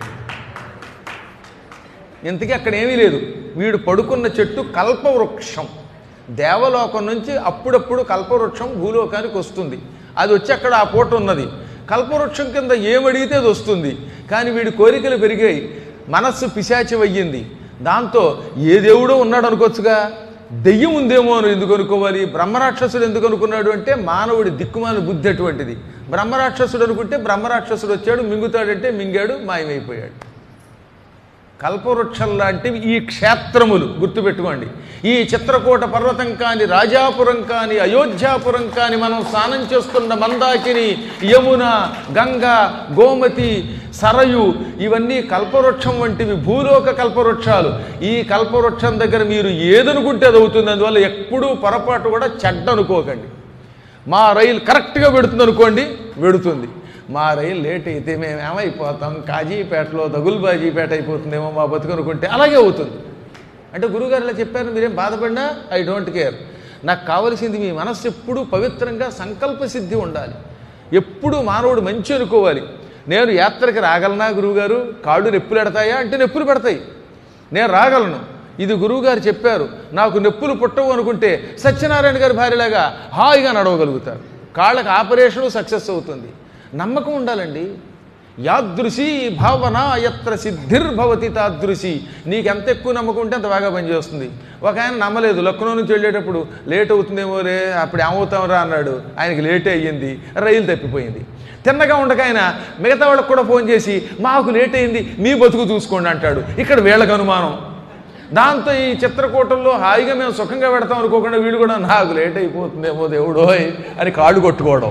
ఇంతకీ అక్కడ ఏమీ లేదు. వీడు పడుకున్న చెట్టు కల్పవృక్షం. దేవలోకం నుంచి అప్పుడప్పుడు కల్పవృక్షం భూలోకానికి వస్తుంది. అది వచ్చి అక్కడ ఆ పూట ఉన్నది. కల్పవృక్షం కింద ఏమడిగితే అది వస్తుంది. కానీ వీడి కోరికలు పెరిగాయి, మనస్సు పిశాచం అయ్యింది. దాంతో ఏ దేవుడో ఉన్నాడు అనుకోవచ్చుగా, దెయ్యం ఉందేమో అని ఎందుకు అనుకోవాలి? బ్రహ్మరాక్షసుడు ఎందుకు అనుకున్నాడు అంటే మానవుడి దిక్కుమాల బుద్ధి అటువంటిది. బ్రహ్మరాక్షసుడు అనుకుంటే బ్రహ్మరాక్షసుడు వచ్చాడు, మింగుతాడంటే మింగాడు, మాయమైపోయాడు. కల్పవృక్షం లాంటివి ఈ క్షేత్రములు, గుర్తుపెట్టుకోండి. ఈ చిత్రకూట పర్వతం కాని, రాజాపురం కాని, అయోధ్యాపురం కాని, మనం స్నానం చేస్తున్న మందాకిని, యమున, గంగ, గోమతి, సరయు ఇవన్నీ కల్పవృక్షం వంటివి, భూలోక కల్పవృక్షాలు. ఈ కల్పవృక్షం దగ్గర మీరు ఏదనుకుంటే అది అవుతుంది. అందువల్ల ఎప్పుడూ పొరపాటు కూడా చెడ్డ అనుకోకండి. మా రైలు కరెక్ట్గా పెడుతుంది అనుకోండి, వెడుతుంది. మా రైలు లేట్ అయితే మేము ఏమైపోతాం, కాజీపేటలో దగుల్బాజీపేట అయిపోతుందేమో మా బతుకు అనుకుంటే అలాగే అవుతుంది. అంటే గురువుగారు ఇలా చెప్పారు, మీరేం బాధపడినా ఐ డోంట్ కేర్. నాకు కావలసింది మీ మనస్సు ఎప్పుడూ పవిత్రంగా సంకల్ప సిద్ధి ఉండాలి. ఎప్పుడూ మానవుడు మంచి అనుకోవాలి. నేను యాత్రకి రాగలనా గురువుగారు, కాళ్ళు నొప్పులు పెడతాయా అంటే నొప్పులు పెడతాయి, నేను రాగలను. ఇది గురువుగారు చెప్పారు, నాకు నొప్పులు పుట్టవు అనుకుంటే సత్యనారాయణ గారి భార్యలాగా హాయిగా నడవగలుగుతారు. కాళ్ళకి ఆపరేషను సక్సెస్ అవుతుంది. నమ్మకం ఉండాలండి. యాదృశి భావన యత్ర సిద్ధిర్భవతి తాదృశి. నీకు ఎంత ఎక్కువ నమ్మకం ఉంటే అంత బాగా పనిచేస్తుంది. ఒక ఆయన నమ్మలేదు, లక్నో నుంచి వెళ్ళేటప్పుడు లేట్ అవుతుందేమో రే, అప్పుడు ఏమవుతామరా అన్నాడు. ఆయనకి లేటే అయ్యింది, రైలు తప్పిపోయింది. తిన్నగా ఉండక ఆయన మిగతా వాళ్ళకు కూడా ఫోన్ చేసి మాకు లేట్ అయింది, మీ బతుకు చూసుకోండి అంటాడు. ఇక్కడ వీళ్ళకి అనుమానం. దాంతో ఈ చిత్రకూటంలో హాయిగా మేము సుఖంగా పెడతాం అనుకోకుండా వీళ్ళు కూడా నాకు లేట్ అయిపోతుందేమో దేవుడోయ్ అని కాళ్ళు కొట్టుకోవడం.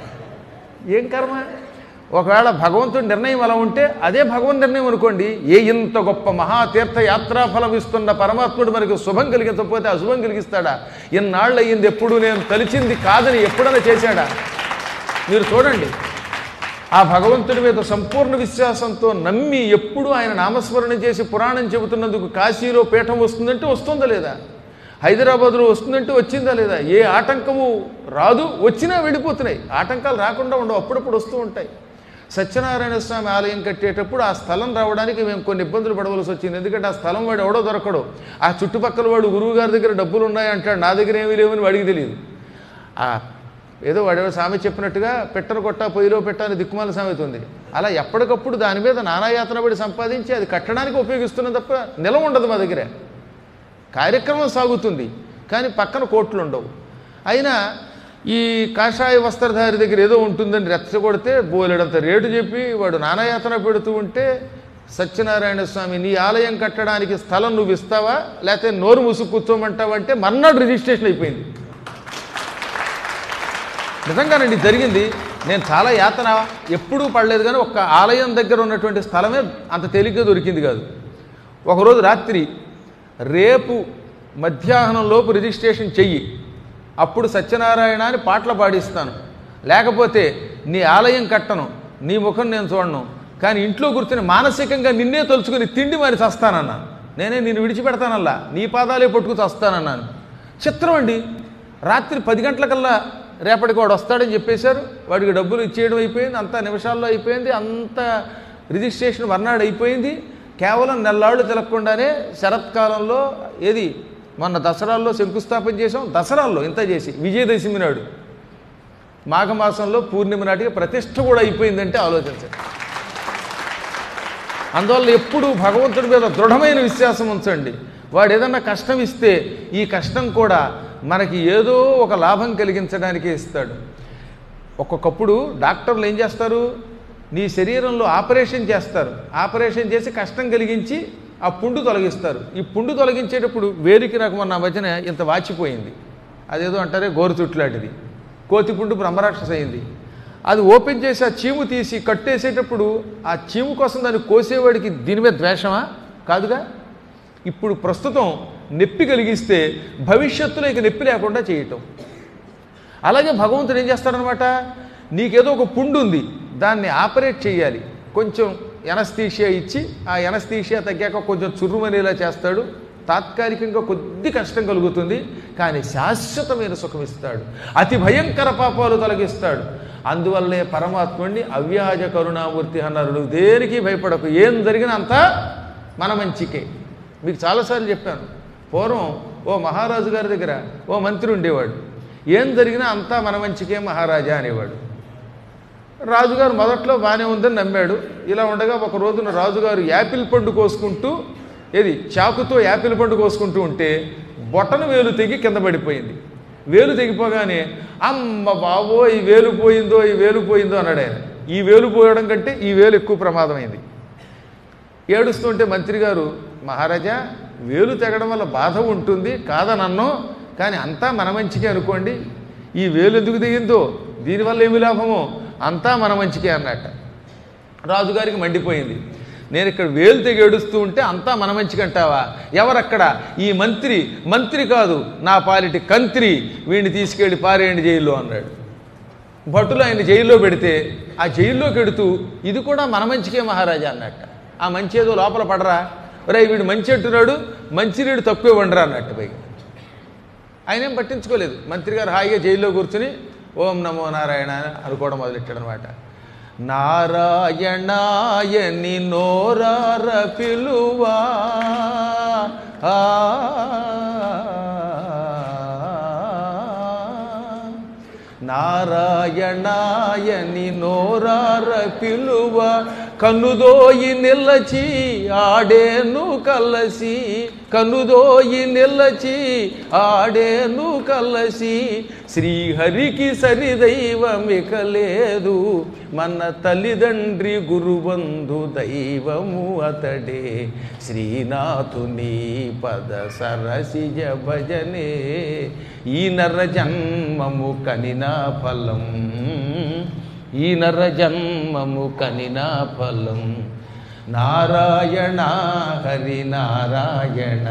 ఏం కర్మ? ఒకవేళ భగవంతుడి నిర్ణయం అలా ఉంటే అదే భగవంతు నిర్ణయం అనుకోండి. ఏ ఇంత గొప్ప మహాతీర్థ యాత్రాఫలం ఇస్తున్న పరమాత్ముడు మనకు శుభం కలిగించకపోతే అశుభం కలిగిస్తాడా? ఇన్నాళ్ళు అయ్యింది, ఎప్పుడు నేను తలిచింది కాదని ఎప్పుడైనా చేశాడా? మీరు చూడండి, ఆ భగవంతుడి మీద సంపూర్ణ విశ్వాసంతో నమ్మి ఎప్పుడు ఆయన నామస్మరణ చేసి పురాణం చెబుతున్నందుకు కాశీలో పీఠం వస్తుందంటే వస్తుందా లేదా, హైదరాబాద్లో వస్తుందంటే వచ్చిందా లేదా, ఏ ఆటంకము రాదు, వచ్చినా వెళ్ళిపోతున్నాయి. ఆటంకాలు రాకుండా ఉండవు, అప్పుడప్పుడు వస్తూ ఉంటాయి. సత్యనారాయణ స్వామి ఆలయం కట్టేటప్పుడు ఆ స్థలం రావడానికి మేము కొన్ని ఇబ్బందులు పడవలసి వచ్చింది. ఎందుకంటే ఆ స్థలం వాడు ఎవడో దొరకడు. ఆ చుట్టుపక్కల వాడు గురువు గారి దగ్గర డబ్బులు ఉన్నాయంటాడు, నా దగ్గర ఏమీ లేవని వాడికి తెలియదు. ఆ ఏదో వాడేవో సామెత చెప్పినట్టుగా పెట్టను కొట్ట పొయ్యిలో పెట్టని దిక్కుమాల సామెత ఉంది. అలా ఎప్పటికప్పుడు దాని మీద నానాయాతన పడి సంపాదించి అది కట్టడానికి ఉపయోగిస్తున్న తప్ప నిలం ఉండదు మా దగ్గర. కార్యక్రమం సాగుతుంది కానీ పక్కన కోట్లు ఉండవు. అయినా ఈ కాషాయ వస్త్రధారి దగ్గర ఏదో ఉంటుందని రెచ్చగొడితే బోలెడంత రేటు చెప్పి వాడు నానాయాతన పెడుతూ ఉంటే, సత్యనారాయణ స్వామి నీ ఆలయం కట్టడానికి స్థలం నువ్వు ఇస్తావా లేకపోతే నోరు ముసుగు కూర్చోమంటావా అంటే మర్నాడు రిజిస్ట్రేషన్ అయిపోయింది. నిజంగానండి జరిగింది. నేను చాలా యాతన ఎప్పుడూ పడలేదు కానీ ఒక్క ఆలయం దగ్గర ఉన్నటువంటి స్థలమే అంత తేలిగ్గా దొరికింది కాదు. ఒకరోజు రాత్రి, రేపు మధ్యాహ్నం లోపు రిజిస్ట్రేషన్ చెయ్యి, అప్పుడు సత్యనారాయణ అని పాటలు పాడిస్తాను, లేకపోతే నీ ఆలయం కట్టను, నీ ముఖం నేను చూడను, కానీ ఇంట్లో కూర్చొని మానసికంగా నిన్నే తలుచుకుని తిండి మరి చస్తానన్నాను. నేనే నిన్ను విడిచిపెడతానల్లా, నీ పాదాలే పట్టుకు చస్తానన్నాను. చిత్రం అండి. రాత్రి పది గంటలకల్లా రేపటికి వాడు వస్తాడని చెప్పేశారు. వాడికి డబ్బులు ఇచ్చేయడం అయిపోయింది, అంతా నిమిషాల్లో అయిపోయింది, అంత రిజిస్ట్రేషన్ మర్నాడు అయిపోయింది. కేవలం నెల్లాళ్ళు తిరగకుండానే శరత్కాలంలో ఏది మొన్న దసరాల్లో శంకుస్థాపన చేసాం, దసరాల్లో ఇంత చేసి విజయదశమి నాడు మాఘమాసంలో పూర్ణిమ నాటికి ప్రతిష్ఠ కూడా అయిపోయిందంటే ఆలోచించండి. అందువల్ల ఎప్పుడు భగవంతుడి మీద దృఢమైన విశ్వాసం ఉంచండి. వాడు ఏదన్నా కష్టం ఇస్తే ఈ కష్టం కూడా మనకి ఏదో ఒక లాభం కలిగించడానికే ఇస్తాడు. ఒక్కొక్కప్పుడు డాక్టర్లు ఏం చేస్తారు, నీ శరీరంలో ఆపరేషన్ చేస్తారు. ఆపరేషన్ చేసి కష్టం కలిగించి ఆ పుండు తొలగిస్తారు. ఈ పుండు తొలగించేటప్పుడు వేలికి నాకు మొన్న మధ్యన ఇంత వాచిపోయింది, అదేదో అంటారే గోరు చుట్లాంటిది, కోతి పుండు బ్రహ్మరాక్షస అయింది. అది ఓపెన్ చేసి ఆ చీము తీసి కట్టేసేటప్పుడు ఆ చీము కోసం దాన్ని కోసేవాడికి దీని మీద ద్వేషమా? కాదుగా. ఇప్పుడు ప్రస్తుతం నొప్పి కలిగిస్తే భవిష్యత్తులో ఇక నొప్పి లేకుండా చేయటం. అలాగే భగవంతుడు ఏం చేస్తాడనమాట, నీకేదో ఒక పుండు ఉంది, దాన్ని ఆపరేట్ చేయాలి, కొంచెం ఎనస్థీషియా ఇచ్చి ఆ ఎనస్థీషియా తగ్గాక కొంచెం చుర్రుమనేలా చేస్తాడు. తాత్కాలికంగా కొద్ది కష్టం కలుగుతుంది, కానీ శాశ్వతమైన సుఖం ఇస్తాడు. అతి భయంకర పాపాలు తొలగిస్తాడు. అందువల్లే పరమాత్ముడిని అవ్యాజ కరుణామూర్తి అన్నారు. నువ్వు దేనికి భయపడకు, ఏం జరిగినా అంతా మన మంచికే. మీకు చాలాసార్లు చెప్పాను. పూర్వం ఓ మహారాజు గారి దగ్గర ఓ మంత్రి ఉండేవాడు. ఏం జరిగినా అంతా మన మంచికే మహారాజా అనేవాడు. రాజుగారు మొదట్లో బాగానే ఉందని నమ్మాడు. ఇలా ఉండగా ఒక రోజున రాజుగారు యాపిల్ పండు కోసుకుంటూ, ఏది చాకుతో యాపిల్ పండు కోసుకుంటూ ఉంటే బొటన వేలు తెగి కింద పడిపోయింది. వేలు తెగిపోగానే అమ్మ బాబో ఈ వేలు పోయిందో ఈ వేలు పోయిందో అన్నాడు ఆయన. ఈ వేలు పోయడం కంటే ఈ వేలు ఎక్కువ ప్రమాదమైంది. ఏడుస్తుంటే మంత్రి గారు, మహారాజా వేలు తెగడం వల్ల బాధ ఉంటుంది కాదనన్నో, కానీ అంతా మన మంచికే అనుకోండి. ఈ వేలు ఎందుకు దిగిందో, దీనివల్ల ఏమి లాభమో, అంతా మన మంచికే అన్నట్ట. రాజుగారికి మండిపోయింది. నేను ఇక్కడ వేలు తెగి ఏడుస్తూ ఉంటే అంతా మన మంచికి అంటావా? ఎవరక్కడ? ఈ మంత్రి. మంత్రి కాదు, నా పాలిటి కంత్రి, వీడిని తీసుకెళ్ళి పారేయండి జైల్లో అన్నాడు. భటులు ఆయన జైల్లో పెడితే ఆ జైల్లోకి ఎడుతూ ఇది కూడా మన మంచికే మహారాజా అన్నట్ట. ఆ మంచి ఏదో లోపల పడరా, రే వీడు మంచి అంటున్నాడు, మంచినీడు తక్కువ వండరా అన్నట్టు. పైగా ఆయన ఏం పట్టించుకోలేదు. మంత్రి గారు హాయిగా జైల్లో కూర్చుని ఓం నమో నారాయణ అనుకోవడం మొదలెట్టాడు అనమాట. నారాయణాయని నోరార పిలువా, నారాయణాయని నోరార పిలువ, కన్నుదోయి నిల్లచి ఆడేను కలసి, కన్నుదోయి నిల్లచి ఆడేను కలసి, శ్రీహరికి సరిదైవమిక లేదు, మన తల్లిదండ్రి గురుబంధు దైవము అతడే, శ్రీనాథుని పద సరసిజ భజనే, ఈ నర జన్మము కనినా ఫలం, ఈ నర జన్మము కనినా ఫలం. నారాయణ హరి నారాయణ,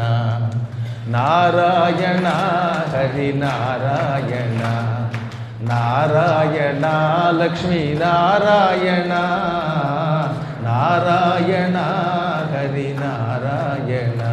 నారాయణ హరి నారాయణ, నారాయణ లక్ష్మీ నారాయణ, నారాయణ హరి నారాయణ,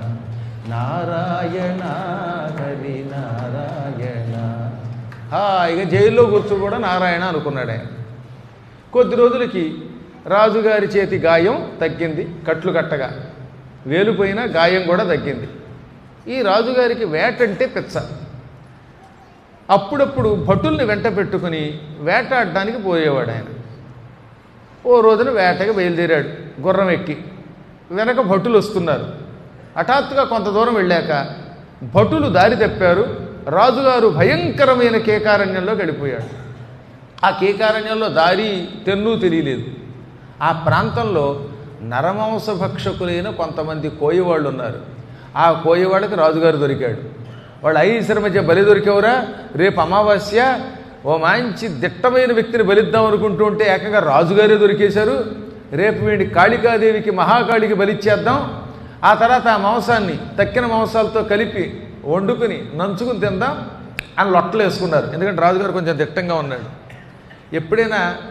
నారాయణ హరి నారాయణ. హాయిగా జైల్లో కూర్చొని కూడా నారాయణ అనుకున్నాడు ఆయన. కొద్ది రోజులకి రాజుగారి చేతి గాయం తగ్గింది. కట్లు కట్టగా వేలుపోయిన గాయం కూడా తగ్గింది. ఈ రాజుగారికి వేటంటే పిచ్చ. అప్పుడప్పుడు భటుల్ని వెంట పెట్టుకుని వేటాడడానికి పోయేవాడు ఆయన. ఓ రోజున వేటకి బయలుదేరాడు గుర్రం ఎక్కి. వెనక భటులు వస్తున్నారు. హఠాత్తుగా కొంత దూరం వెళ్ళాక భటులు దారి తప్పారు. రాజుగారు భయంకరమైన కేకారణ్యంలో గడిపోయాడు. ఆ కేకారణ్యంలో దారి తెన్ను తెలియలేదు. ఆ ప్రాంతంలో నరమాంసభక్షకులైన కొంతమంది కోయవాళ్ళు ఉన్నారు. ఆ కోయవాళ్ళకి రాజుగారు దొరికాడు. వాళ్ళు ఐశ్వర మధ్య బలి దొరికేవరా, రేపు అమావాస్య, ఓ మంచి దిట్టమైన వ్యక్తిని బలిద్దాం అనుకుంటూ ఉంటే ఏకంగా రాజుగారే దొరికేశారు. రేపు వీడి కాళికాదేవికి మహాకాళికి బలిచ్చేద్దాం, ఆ తర్వాత ఆ మాంసాన్ని తక్కిన మాంసాలతో కలిపి వండుకుని నంచుకుని తిందాం అని లొట్టలు వేసుకున్నారు. ఎందుకంటే రాజుగారు కొంచెం దిట్టంగా ఉన్నాడు. ఎప్పుడైనా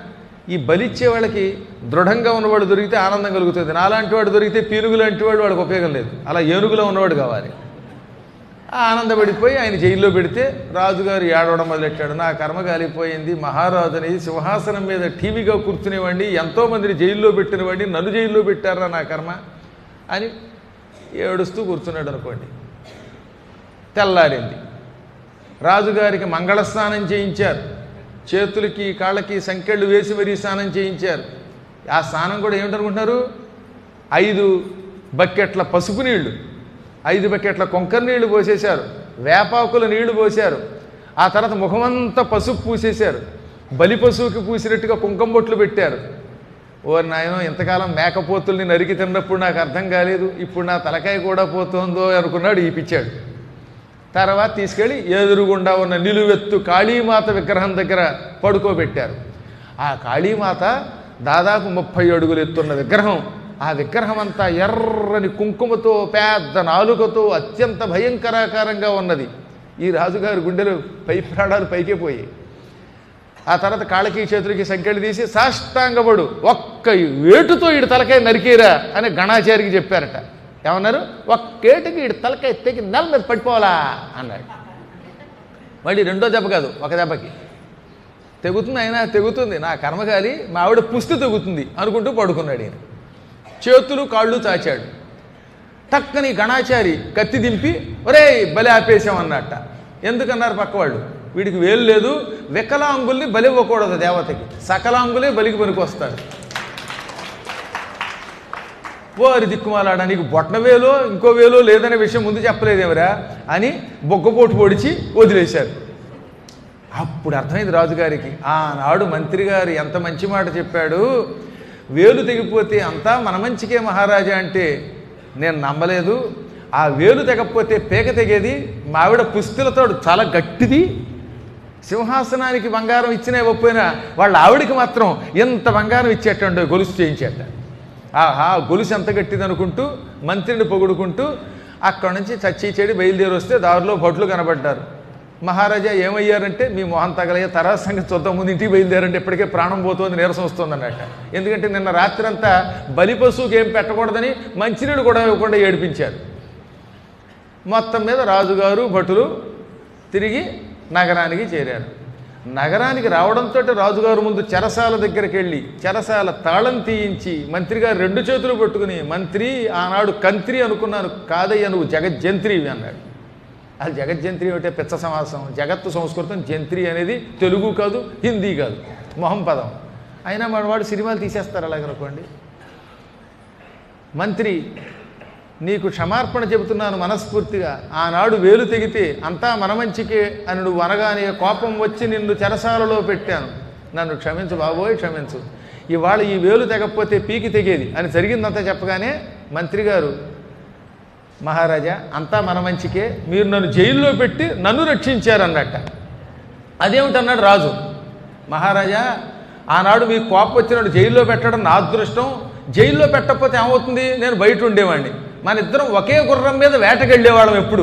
ఈ బలిచ్చే వాళ్ళకి దృఢంగా ఉన్నవాడు దొరికితే ఆనందం కలుగుతుంది, నాలాంటి వాడు దొరికితే పీనుగు లాంటి వాడు వాడికి ఉపయోగం లేదు, అలా ఏనుగులో ఉన్నవాడు కావాలి. ఆనందపడిపోయి ఆయన జైల్లో పెడితే రాజుగారు ఏడవడం మొదలెట్టాడు. నా కర్మ కాలిపోయింది, మహారాజుని సింహాసనం మీద టీవీగా కూర్చునేవాడిని, ఎంతోమందిని జైల్లో పెట్టినవాడిని, నన్ను జైల్లో పెట్టారా నా కర్మ అని ఏడుస్తూ కూర్చున్నాడు అనుకోండి. తెల్లారింది. రాజుగారికి మంగళ స్నానం చేయించారు, చేతులకి కాళ్ళకి సంకెళ్ళు వేసి మరీ స్నానం చేయించారు. ఆ స్నానం కూడా ఏమిటనుకుంటున్నారు, ఐదు బకెట్ల పసుపు నీళ్లు, ఐదు బకెట్ల కొంకర నీళ్లు పోసేశారు, వేపాకుల నీళ్లు పోశారు. ఆ తర్వాత ముఖమంతా పసుపు పూసేశారు, బలి పశువుకి పూసినట్టుగా కుంకుమ బొట్లు పెట్టారు. ఓ నాయనో, ఇంతకాలం మేకపోతుల్ని నరికి తిన్నప్పుడు నాకు అర్థం కాలేదు, ఇప్పుడు నా తలకాయ కూడా పోతుందో అనుకున్నాడు ఈ పిచ్చాడు. తర్వాత తీసుకెళ్ళి ఎదురుగుండా ఉన్న నిలువెత్తు కాళీమాత విగ్రహం దగ్గర పడుకోబెట్టారు. ఆ కాళీమాత దాదాపు ముప్పై అడుగులు ఎత్తున్న విగ్రహం. ఆ విగ్రహం అంతా ఎర్రని కుంకుమతో పెద్ద నాలుకతో అత్యంత భయంకరాకారంగా ఉన్నది. ఈ రాజుగారి గుండెలు పై ప్రాణాలు పైకే పోయి ఆ తర్వాత కాళ్ళకి చేతులకి సంకెళ్ళు తీసి సాష్టాంగపడు, ఒక్క వేటుతో ఈడు తలకాయ నరికేరా అని గణాచారికి చెప్పారట. ఏమన్నారు, ఒక్కేటికి ఈడు తలకాయ తెగి నెల మీద పడిపోవాలా అన్నాడు. మళ్ళీ రెండో దెబ్బ కాదు, ఒక దెబ్బకి తెగుతుంది. అయినా తెగుతుంది, నా కర్మకాలి, మా ఆవిడ పుస్తు తెగుతుంది అనుకుంటూ పడుకున్నాడు ఈయన. చేతులు కాళ్ళు చాచాడు. టక్కని గణాచారి కత్తి దింపి ఒరే బలి ఆపేశామన్నట్ట. ఎందుకన్నారు పక్కవాళ్ళు, వీడికి వేలు లేదు, వికలాంగుల్ని బలి ఇవ్వకూడదు దేవతకి, సకలాంగులే బలికి పనికొస్తారు. వారి దిక్కుమాలాడా, నీకు బొట్న వేలో ఇంకో వేలో లేదనే విషయం ముందు చెప్పలేదేమరా అని బొగ్గపోటు పొడిచి వదిలేశారు. అప్పుడు అర్థమైంది రాజుగారికి, ఆనాడు మంత్రి గారు ఎంత మంచి మాట చెప్పాడు, వేలు తెగిపోతే అంతా మన మంచికే మహారాజా అంటే నేను నమ్మలేదు. ఆ వేలు తెగకపోతే పేక తెగేది, మావిడ పుస్తులతో చాలా గట్టిది, సింహాసనానికి బంగారం ఇచ్చినా ఇవ్వకపోయినా వాళ్ళ ఆవిడికి మాత్రం ఎంత బంగారం ఇచ్చేటండో గొలుసు చేయించేట. ఆహా, గొలుసు ఎంత గట్టిది అనుకుంటూ మంత్రిని పొగుడుకుంటూ అక్కడి నుంచి చచ్చి చెడి బయలుదేరి వస్తే దారిలో భట్లు కనబడ్డారు. మహారాజా ఏమయ్యారంటే, మీ మొహం తగలయ్యే తర్వాత సంగతి చూద్దాం, ముందు ఇంటికి బయలుదేరంటే ఇప్పటికే ప్రాణం పోతుంది, నీరసం వస్తుంది అన్నట్ట. ఎందుకంటే నిన్న రాత్రి అంతా బలి పశువుకి ఏం పెట్టకూడదని మంచినీళ్ళు కూడా ఇవ్వకుండా ఏడిపించారు. మొత్తం మీద రాజుగారు భటులు తిరిగి నగరానికి చేరారు. నగరానికి రావడంతో రాజుగారు ముందు చెరసాల దగ్గరికి వెళ్ళి చెరసాల తాళం తీయించి మంత్రిగారు రెండు చేతులు పట్టుకుని, మంత్రి ఆనాడు కంత్రి అనుకున్నాను, కాదయ్య నువ్వు జగజ్జంత్రివి అన్నాడు. అది జగజ్జంత్రి ఏమిటే పిచ్చ సమాసం, జగత్తు సంస్కృతం, జంత్రి అనేది తెలుగు కాదు, హిందీ కాదు, మొహం పదం. అయినా మనవాడు సినిమాలు తీసేస్తారు అలాగనుకోండి. మంత్రి, నీకు క్షమార్పణ చెబుతున్నాను మనస్ఫూర్తిగా, ఆనాడు వేలు తెగితే అంతా మన మంచికే అని నువ్వు అనగానే కోపం వచ్చి నిన్ను చెరసాలలో పెట్టాను, నన్ను క్షమించు బాబోయ్ క్షమించు. ఇవాళ ఈ వేలు తెగకపోతే పీకి తెగేది అని జరిగిందంతా చెప్పగానే మంత్రి గారు, మహారాజా అంతా మన మంచికే, మీరు నన్ను జైల్లో పెట్టి నన్ను రక్షించారన్నట్ట. అదేమిటన్నాడు రాజు. మహారాజా ఆనాడు మీకు కోపం వచ్చినాడు జైల్లో పెట్టడం నా అదృష్టం, జైల్లో పెట్టకపోతే ఏమవుతుంది, నేను బయట ఉండేవాడిని, మన ఇద్దరం ఒకే గుర్రం మీద వేటకెళ్ళేవాళ్ళం ఎప్పుడు.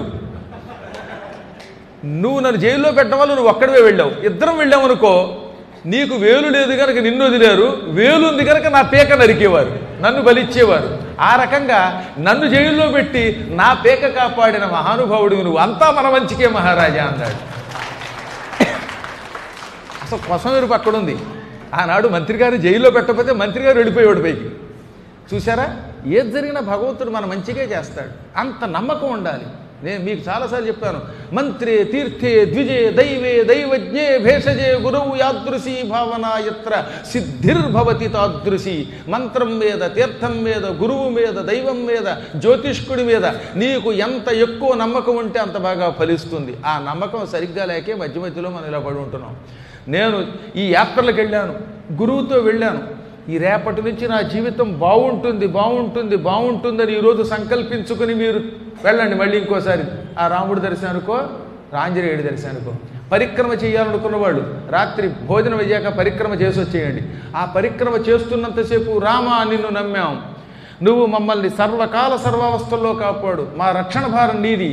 నువ్వు నన్ను జైల్లో పెట్టడం వల్ల నువ్వు ఒక్కడివే వెళ్ళావు, ఇద్దరం వెళ్ళామనుకో, నీకు వేలు లేదు కనుక నిన్ను వదిలేరు, వేలు ఉంది కనుక నా పేక నరికేవారు, నన్ను బలిచ్చేవారు. ఆ రకంగా నన్ను జైల్లో పెట్టి నా పేక కాపాడిన మహానుభావుడు నువ్వు, అంతా మన మంచికే మహారాజా అన్నాడు. అసలు కొసమెరు పక్కడుంది. ఆనాడు మంత్రి గారు జైల్లో పెట్టకపోతే మంత్రి గారు వెళ్ళిపోయేవాడు పైకి. చూసారా, ఏది జరిగినా భగవంతుడు మన మంచిగా చేస్తాడు, అంత నమ్మకం ఉండాలి. నేను మీకు చాలాసార్లు చెప్పాను, మంత్రే తీర్థే ద్విజే దైవే దైవజ్ఞే భేషజే గురువు యాదృశీ భావన యత్ర సిద్ధిర్భవతి తాదృశి. మంత్రం మీద, తీర్థం మీద, గురువు మీద, దైవం మీద, జ్యోతిష్కుడి మీద నీకు ఎంత ఎక్కువ నమ్మకం ఉంటే అంత బాగా ఫలిస్తుంది. ఆ నమ్మకం సరిగ్గా లేకే మధ్య మధ్యలో మనం ఇలా పడి ఉంటున్నాం. నేను ఈ యాత్రలకు వెళ్ళాను, గురువుతో వెళ్ళాను, ఈ రేపటి నుంచి నా జీవితం బాగుంటుంది బాగుంటుంది బాగుంటుందని ఈరోజు సంకల్పించుకుని మీరు వెళ్ళండి. మళ్ళీ ఇంకోసారి ఆ రాముడి దర్శనానికో ఆంజనేయుడి దర్శనానికో పరిక్రమ చేయాలనుకున్న వాళ్ళు రాత్రి భోజనం అయ్యాక పరిక్రమ చేసి వచ్చేయండి. ఆ పరిక్రమ చేస్తున్నంతసేపు రామా నిన్ను నమ్మాం, నువ్వు మమ్మల్ని సర్వకాల సర్వావస్థల్లో కాపాడు, మా రక్షణ భారం నీది,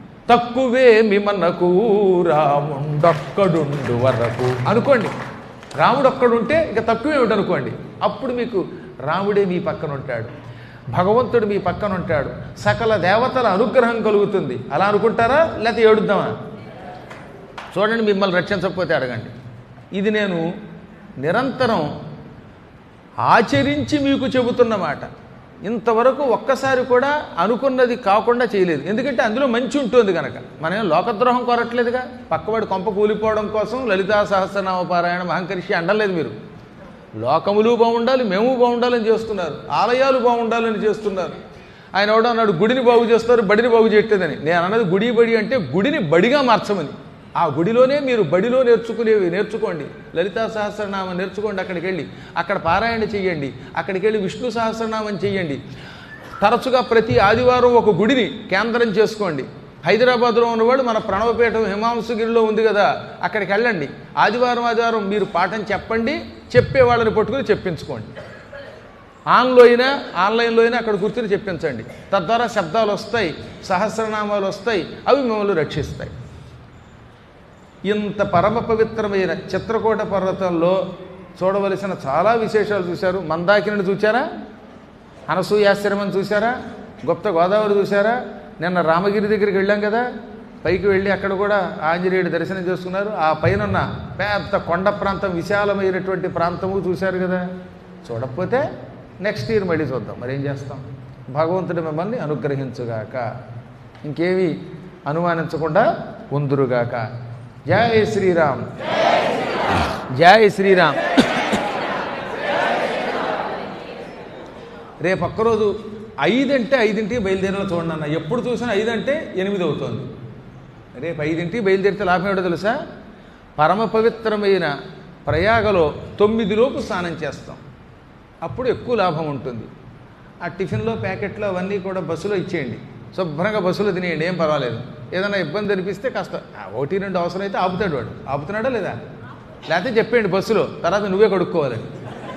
తక్కువే మిమన్నకు రాముండొక్కడుండు వరకు అనుకోండి. రాముడు ఒక్కడుంటే ఇక తక్కువేమిటి అనుకోండి. అప్పుడు మీకు రాముడే మీ పక్కన ఉంటాడు, భగవంతుడు మీ పక్కన ఉంటాడు, సకల దేవతల అనుగ్రహం కలుగుతుంది. అలా అనుకుంటారా లేకపోతే ఏడుద్దామా? చూడండి, మిమ్మల్ని రక్షించకపోతే అడగండి. ఇది నేను నిరంతరం ఆచరించి మీకు చెబుతున్న మాట. ఇంతవరకు ఒక్కసారి కూడా అనుకున్నది కాకుండా చేయలేదు. ఎందుకంటే అందులో మంచి ఉంటుంది కనుక. మనం లోకద్రోహం కోరట్లేదుగా. పక్కవాడి కొంప కూలిపోవడం కోసం లలితా సహస్రనామ పారాయణ మహంకరిషి అండలేదు. మీరు లోకములు బాగుండాలి, మేము బాగుండాలని చేస్తున్నారు, ఆలయాలు బాగుండాలని చేస్తున్నారు. ఆయన ఎవడో అన్నాడు గుడిని బాగు చేస్తారు, బడిని బాగు చేయట్లేదని. నేను అన్నది గుడి బడి అంటే గుడిని బడిగా మార్చమని. ఆ గుడిలోనే మీరు బడిలో నేర్చుకునేవి నేర్చుకోండి. లలితా సహస్రనామం నేర్చుకోండి. అక్కడికి వెళ్ళి అక్కడ పారాయణ చెయ్యండి. అక్కడికి వెళ్ళి విష్ణు సహస్రనామం చెయ్యండి. తరచుగా ప్రతి ఆదివారం ఒక గుడిని కేంద్రం చేసుకోండి. హైదరాబాద్లో ఉన్నవాళ్ళు మన ప్రణవపీఠం హిమాంశగిరిలో ఉంది కదా, అక్కడికి వెళ్ళండి. ఆదివారం ఆదివారం మీరు పాఠం చెప్పండి, చెప్పే వాళ్ళని పట్టుకుని చెప్పించుకోండి. ఆన్లో అయినా ఆన్లైన్లో అయినా అక్కడ కూర్చుని చెప్పించండి. తద్వారా శబ్దాలు వస్తాయి, సహస్రనామాలు వస్తాయి, అవి మిమ్మల్ని రక్షిస్తాయి. ఇంత పరమ పవిత్రమైన చిత్రకూట పర్వతంలో చూడవలసిన చాలా విశేషాలు చూశారు. మందాకిని చూశారా? అనసూయాశ్రమం చూశారా? గుప్త గోదావరి చూశారా? నిన్న రామగిరి దగ్గరికి వెళ్ళాం కదా, పైకి వెళ్ళి అక్కడ కూడా ఆంజనేయుడి దర్శనం చేసుకున్నారు. ఆ పైన పెద్ద కొండ ప్రాంతం, విశాలమైనటువంటి ప్రాంతము చూశారు కదా. చూడకపోతే నెక్స్ట్ ఇయర్ మళ్ళీ చూద్దాం. మరేం చేస్తాం? భగవంతుడు మిమ్మల్ని అనుగ్రహించుగాక, ఇంకేమీ అనుమానించకుండా ఉందురుగాక. జై శ్రీరామ్, జై శ్రీరామ్. రేపు ఒక్కరోజు ఐదంటే ఐదింటికి బయలుదేరేలా చూడండి అన్న. ఎప్పుడు చూసినా ఐదంటే ఎనిమిది అవుతుంది. రేపు ఐదింటికి బయలుదేరితే లాభం ఏమిటో తెలుసా? పరమ పవిత్రమైన ప్రయాగలో తొమ్మిదిలోపు స్నానం చేస్తాం. అప్పుడు ఎక్కువ లాభం ఉంటుంది. ఆ టిఫిన్లో ప్యాకెట్లో అవన్నీ కూడా బస్సులో ఇచ్చేయండి. శుభ్రంగా బస్సులో తినేయండి, ఏం పర్వాలేదు. ఏదైనా ఇబ్బంది అనిపిస్తే కాస్త ఒకటి రెండు అవసరం అయితే ఆపుతాడు వాడు. ఆపుతున్నాడా లేదా? లేకపోతే చెప్పేయండి బస్సులో, తర్వాత నువ్వే కడుక్కోవాలని.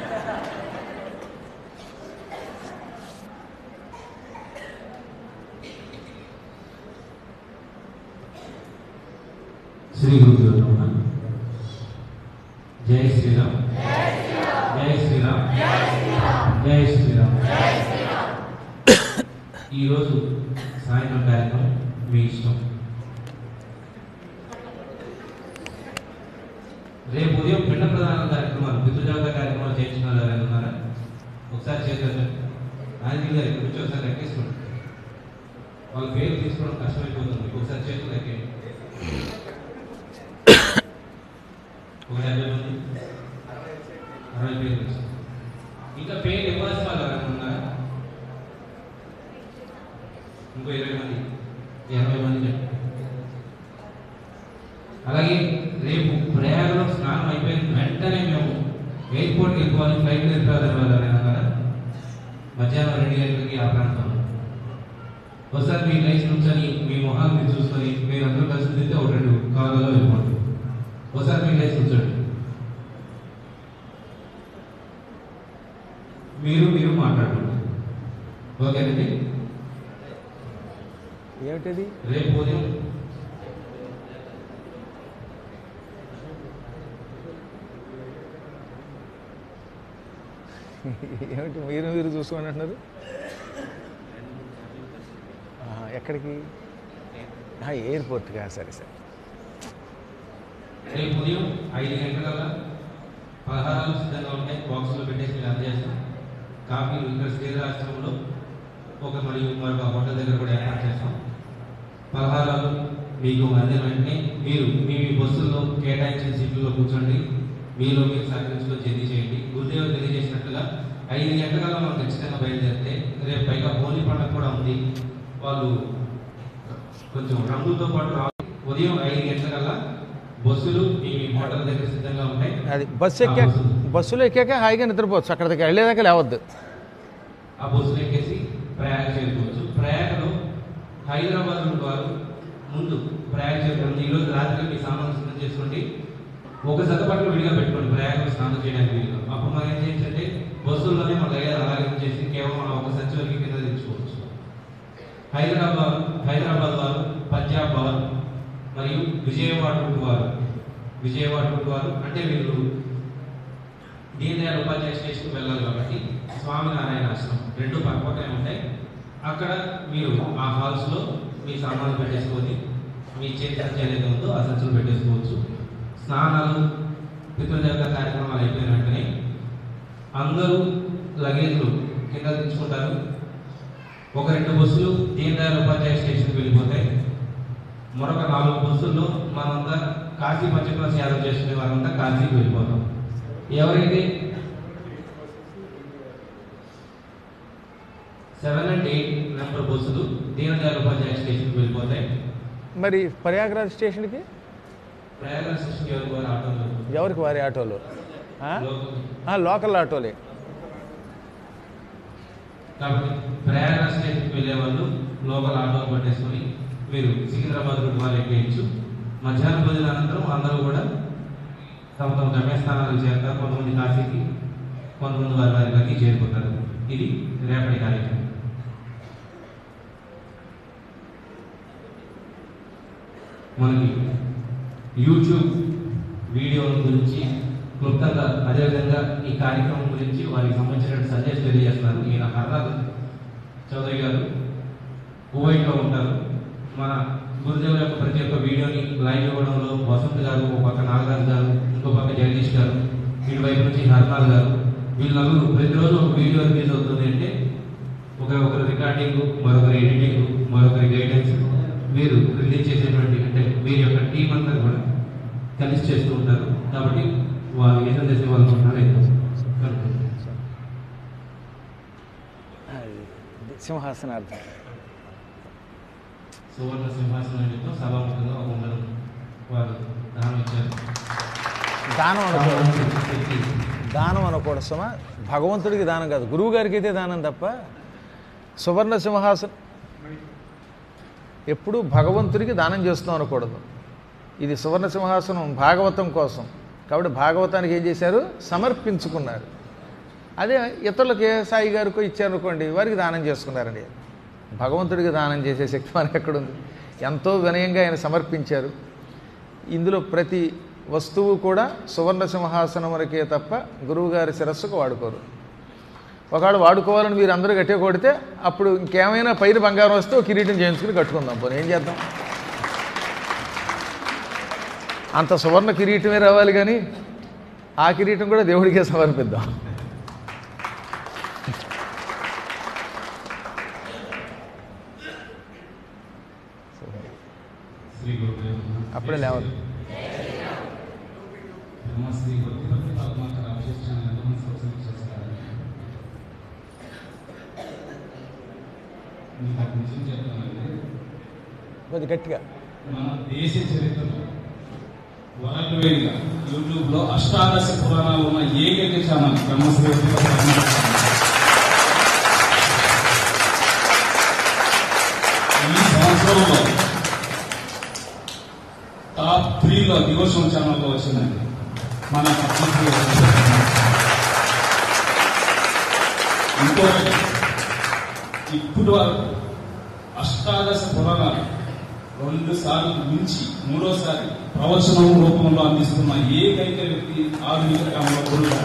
శ్రీ గురు జై శ్రీరామ్, జై శ్రీరామ్, జై శ్రీరామ్. ఈరోజు సాయంత్రం కార్యక్రమం మీ ఇష్టం. రేపు ఉదయం పిండ ప్రధాన కార్యక్రమాలు, పితృదేవత కార్యక్రమాలు చేయించిన వాళ్ళు ఎవరైనా ఉన్నారా? ఒకసారి చేశారు. ఆయన గారు ఇక్కడ నుంచి ఒకసారి లెక్కేసుకోండి. వాళ్ళ పేరు తీసుకోవడం కష్టమైపోతుంది. ఒకసారి చేతులు లెక్కేయండి. ఒక యాభై మంది, అరవై పేర్లు వచ్చాయి. ఇంకా పేరు ఇవ్వాల్సిన వాళ్ళు ఎవరైనా ఉన్నారా? ఇంకో ఇరవై మంది, ఎనభై మంది చెప్పండి. అలాగే రేపు ప్రయాగంలో స్నానం అయిపోయిన వెంటనే మేము ఎయిర్పోర్ట్కి వెళ్ళిపోవాలి, ఫ్లైట్ వెళ్ళిపోవాలి అన్నారా? మధ్యాహ్నం రెండు గంటలకి ఆ ప్రాంతంలో ఒకసారి మీ లైఫ్ నుంచొని మీ మొహాలు మీరు చూసుకొని మీరు అందరూ కలిసి తింటే ఒక రెండు కాలంలో వెళ్ళిపోతుంది. ఒకసారి మీ లైఫ్ ఉంచండి. మీరు మీరు మాట్లాడుకోండి. ఓకేనండి? ఏమిటది? రేపు ఉదయం ఏమిటి మీరు మీరు చూసుకోండి అంటున్నారు? ఎక్కడికి? ఎయిర్పోర్ట్గా? సరే సరే. రేపు ఉదయం ఐదు గంటల పలహారాలు సిద్ధంగా ఉంటాయి. బాక్స్లో పెట్టేసి మీరు అందజేస్తాం. కాఫీలు ఇక్కడ శ్రీరాష్ట్రంలో ఒక మరియు మరొక హోటల్ దగ్గర కూడా ఏర్పాటు చేస్తాం. పలహారాలు మీకు అందిన వెంటనే మీరు మీ మీ బస్సుల్లో కేటాయించిన సీట్లలో కూర్చోండి. మీలో మీరు సహకరించుకొని జర్నీ చేయండి. గురుదేవులు తెలియజేసినట్లుగా ఐదు గంటల మనం ఖచ్చితంగా బయలుదేరితే రేపు పైగా హోలీ పండుగ కూడా ఉంది. వాళ్ళు కొంచెం రంగులతో పాటు రా ఉదయం ఐదు గంటల బస్సులు మీ మీ హోటల్ దగ్గర సిద్ధంగా ఉంటాయి. అది బస్సు ఎక్కా బస్సులో ఎక్కాక హాయిగా నిద్రపోవచ్చు. అక్కడ దగ్గర వెళ్ళేదాకా లేవద్దు. ఆ బస్సులు ఎక్కేసి ప్రయాగ చేరుకోవచ్చు. ప్రయాగలో హైదరాబాద్ వారు ముందు ప్రయాగ చేరుకోండి. ఈరోజు రాత్రి మీ సామాన్లు సిద్ధం చేసుకోండి. ఒక జత బట్టలు విడిగా పెట్టుకోండి ప్రయాగంలో స్నానం చేయడానికి వీలుగా. అప్పుడు మనం ఏం చేయించంటే బస్సుల్లోనే మన దగ్గర అలాగే చేసి కేవలం మనం ఒక సంచి వరకు కింద తెచ్చుకోవచ్చు. హైదరాబాద్ హైదరాబాద్ వారు, పంజాబ్ వారు మరియు విజయవాడ రూట్ వారు విజయవాడ రూట్ వారు అంటే వీళ్ళు దీని దయాళ్ ఉపాధ్యాయ స్టేషన్కి వెళ్ళాలి కాబట్టి స్వామినారాయణ ఆశ్రమం రెండు పక్కపక్కనే ఉంటాయి. అక్కడ మీరు ఆ హాల్స్లో మీ సామాన్లు పెట్టేసుకొని మీ చేతి సంచి ఏదైతే ఉందో ఆ సంచులు పెట్టేసుకోవచ్చు. స్నానాలు పితృదేవత కార్యక్రమాలు అయిపోయిన వెంటనే అందరూ లగేజ్లు కింద తెచ్చుకుంటారు. ఒక రెండు బస్సులు దీన్ దయాళ్ ఉపాధ్యాయ స్టేషన్కి వెళ్ళిపోతాయి. మరొక నాలుగు బస్సుల్లో మనంతా కాశీ పంచక్లాస్ యాదవ్ చేసుకునే వారంతా కాశీకి వెళ్ళిపోతాం. ఎవరైతే సెవెన్ అండ్ ఎయిట్ నెంబర్ బస్సులు దీన్ దయాళ్ ఉపాధ్యాయ స్టేషన్కి వెళ్ళిపోతాయి. మరి ప్రయాగరాజ్ స్టేషన్కి ప్రయాగరాజ్ స్టేషన్కి ఎవరికి వారి ఆటోలు ఎవరికి వారి ఆటోలు లోకల్ ఆటోలే. కాబట్టి ప్రయాగరాజ్ స్టేషన్కి వెళ్ళే వాళ్ళు లోకల్ ఆటోలు పట్టేసుకొని మీరు సికింద్రాబాద్ రూట్ వాళ్ళు ఎక్కేయచ్చు. మధ్యాహ్నం భోజన అనంతరం అందరూ కూడా తమ తమ గమ్యస్థానాలకు చేరుతారు. కొంతమంది కాశీకి, కొంతమంది వారి వారి గదికి చేరుకుంటారు. ఇది రేపటి కార్యక్రమం. మనకి యూట్యూబ్ వీడియోల గురించి క్లుప్తంగా, అదేవిధంగా ఈ కార్యక్రమం గురించి వారికి సంబంధించిన సజెస్ట్ తెలియజేస్తున్నారు. ఈయన హర్నాథ్ చౌదరి గారు కువైట్లో ఉంటారు. మన గురుదేవుల యొక్క ప్రతి ఒక్క వీడియోని లైవ్ ఇవ్వడంలో వసంత్ గారు, ఒక పక్క నాగరాజు గారు, ఇంకో పక్క జగదీష్ గారు, వీడి వైపు నుంచి హర్నాథ్ గారు, వీళ్ళు నలుగురు ప్రతిరోజు ఒక వీడియో రిలీజ్ అవుతుంది అంటే ఒక ఒకరి రికార్డింగ్, మరొకరి ఎడిటింగ్, మరొకరి గైడెన్స్ వీరు రిలీజ్ చేసేటువంటి, అంటే వీరి యొక్క టీం అంతా కూడా కలిసి చేస్తూ ఉంటారు. కాబట్టి వాళ్ళు ఏ సందేశం వాళ్ళు ఉంటారు. సింహాసనార్థం సువర్ణ సింహాసనం సభాముఖంగా ఒక ఉండడం వారు దానం ఇచ్చారు. దానం అనకూడదు, దానం అనకూడదు సుమ. భగవంతుడికి దానం కాదు, గురువు గారికి అయితే దానం తప్ప. సువర్ణ సింహాసనం ఎప్పుడు భగవంతుడికి దానం చేస్తాం అనకూడదు. ఇది సువర్ణ సింహాసనం భాగవతం కోసం, కాబట్టి భాగవతానికి ఏం చేశారు, సమర్పించుకున్నారు. అదే ఇతరులకి సాయి గారికో ఇచ్చారనుకోండి, వారికి దానం చేసుకున్నారండి. భగవంతుడికి దానం చేసే శక్తి మనకి ఎక్కడుంది? ఎంతో వినయంగా ఆయన సమర్పించారు. ఇందులో ప్రతి వస్తువు కూడా సువర్ణ సింహాసనం వరకే తప్ప గురువుగారి శిరస్సుకు వాడుకోరు. ఒకవేళ వాడుకోవాలని మీరు అందరూ గట్టిగా కొడితే అప్పుడు ఇంకేమైనా పైన బంగారం వస్తే ఒక కిరీటం చేయించుకుని కట్టుకుందాం. పోనీ ఏం చేద్దాం? అంత సువర్ణ కిరీటమే రావాలి, కానీ ఆ కిరీటం కూడా దేవుడికే సమర్పిద్దాం. అప్పుడే లేవాలి. కొద్ది గట్టిగా. మన దేశ చరిత్రలో వరల్డ్ వైడ్ గా యూట్యూబ్ లో అష్టాదశ పురాణాలు ఉన్న ఏకైక ఛానల్ బ్రహ్మశ్రీ. ఈ సంవత్సరంలో టాప్ త్రీలో డివోషన్ ఛానల్లో వచ్చిందండి మన పద్మశ్రీ. ఇంకొకటి, ఇప్పుడు వరకు అష్టాదశ పురాణాలు రెండు సార్లు మించి మూడోసారి ప్రవచనం రూపంలో అందిస్తున్న ఏకైక వ్యక్తి ఆధునిక కాలంలో గురువు.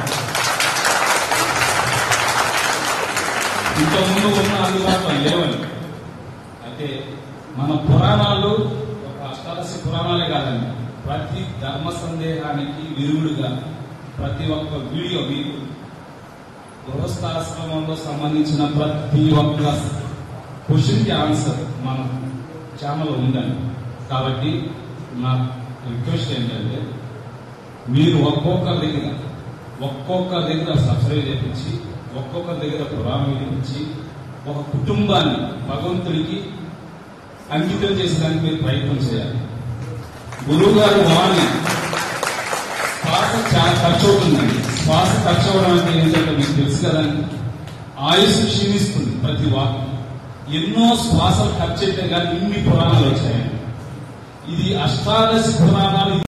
ఇంతకుముందు ఉన్న అందుబాటులో లేవని. అయితే మన పురాణాలు ఒక అష్టాదశ పురాణాలే కాదండి, ప్రతి ధర్మ సందేహానికి విరుగుడుగా ప్రతి ఒక్క వీడియో మీకు గృహస్థాశ్రమంలో సంబంధించిన ప్రతి ఒక్క క్వశ్చన్కి ఆన్సర్ మన ఛానల్లో ఉందండి. కాబట్టి నా రిక్వెస్ట్ ఏంటంటే మీరు ఒక్కొక్కరి దగ్గర ఒక్కొక్కరి దగ్గర సబ్స్క్రైబ్ చేయించి, ఒక్కొక్కరి దగ్గర పురాణం వినిపించి, ఒక కుటుంబాన్ని భగవంతుడికి అంకితం చేసేదానికి మీరు ప్రయత్నం చేయాలి. గురువు గారు వాణి శ్వాస చాలా ఖర్చు అవుతుందండి. శ్వాస ఖర్చు అవడం అంటే ఏంటంటే మీకు తెలుసు కదండి, ఆయుష్ క్షీణిస్తుంది ప్రతి వాక్. ఎన్నో శ్వాసలు ఖర్చు అయితే కానీ ఇన్ని పురాణాలు వచ్చాయండి. ఇది అష్టాదశ పురాణాలు.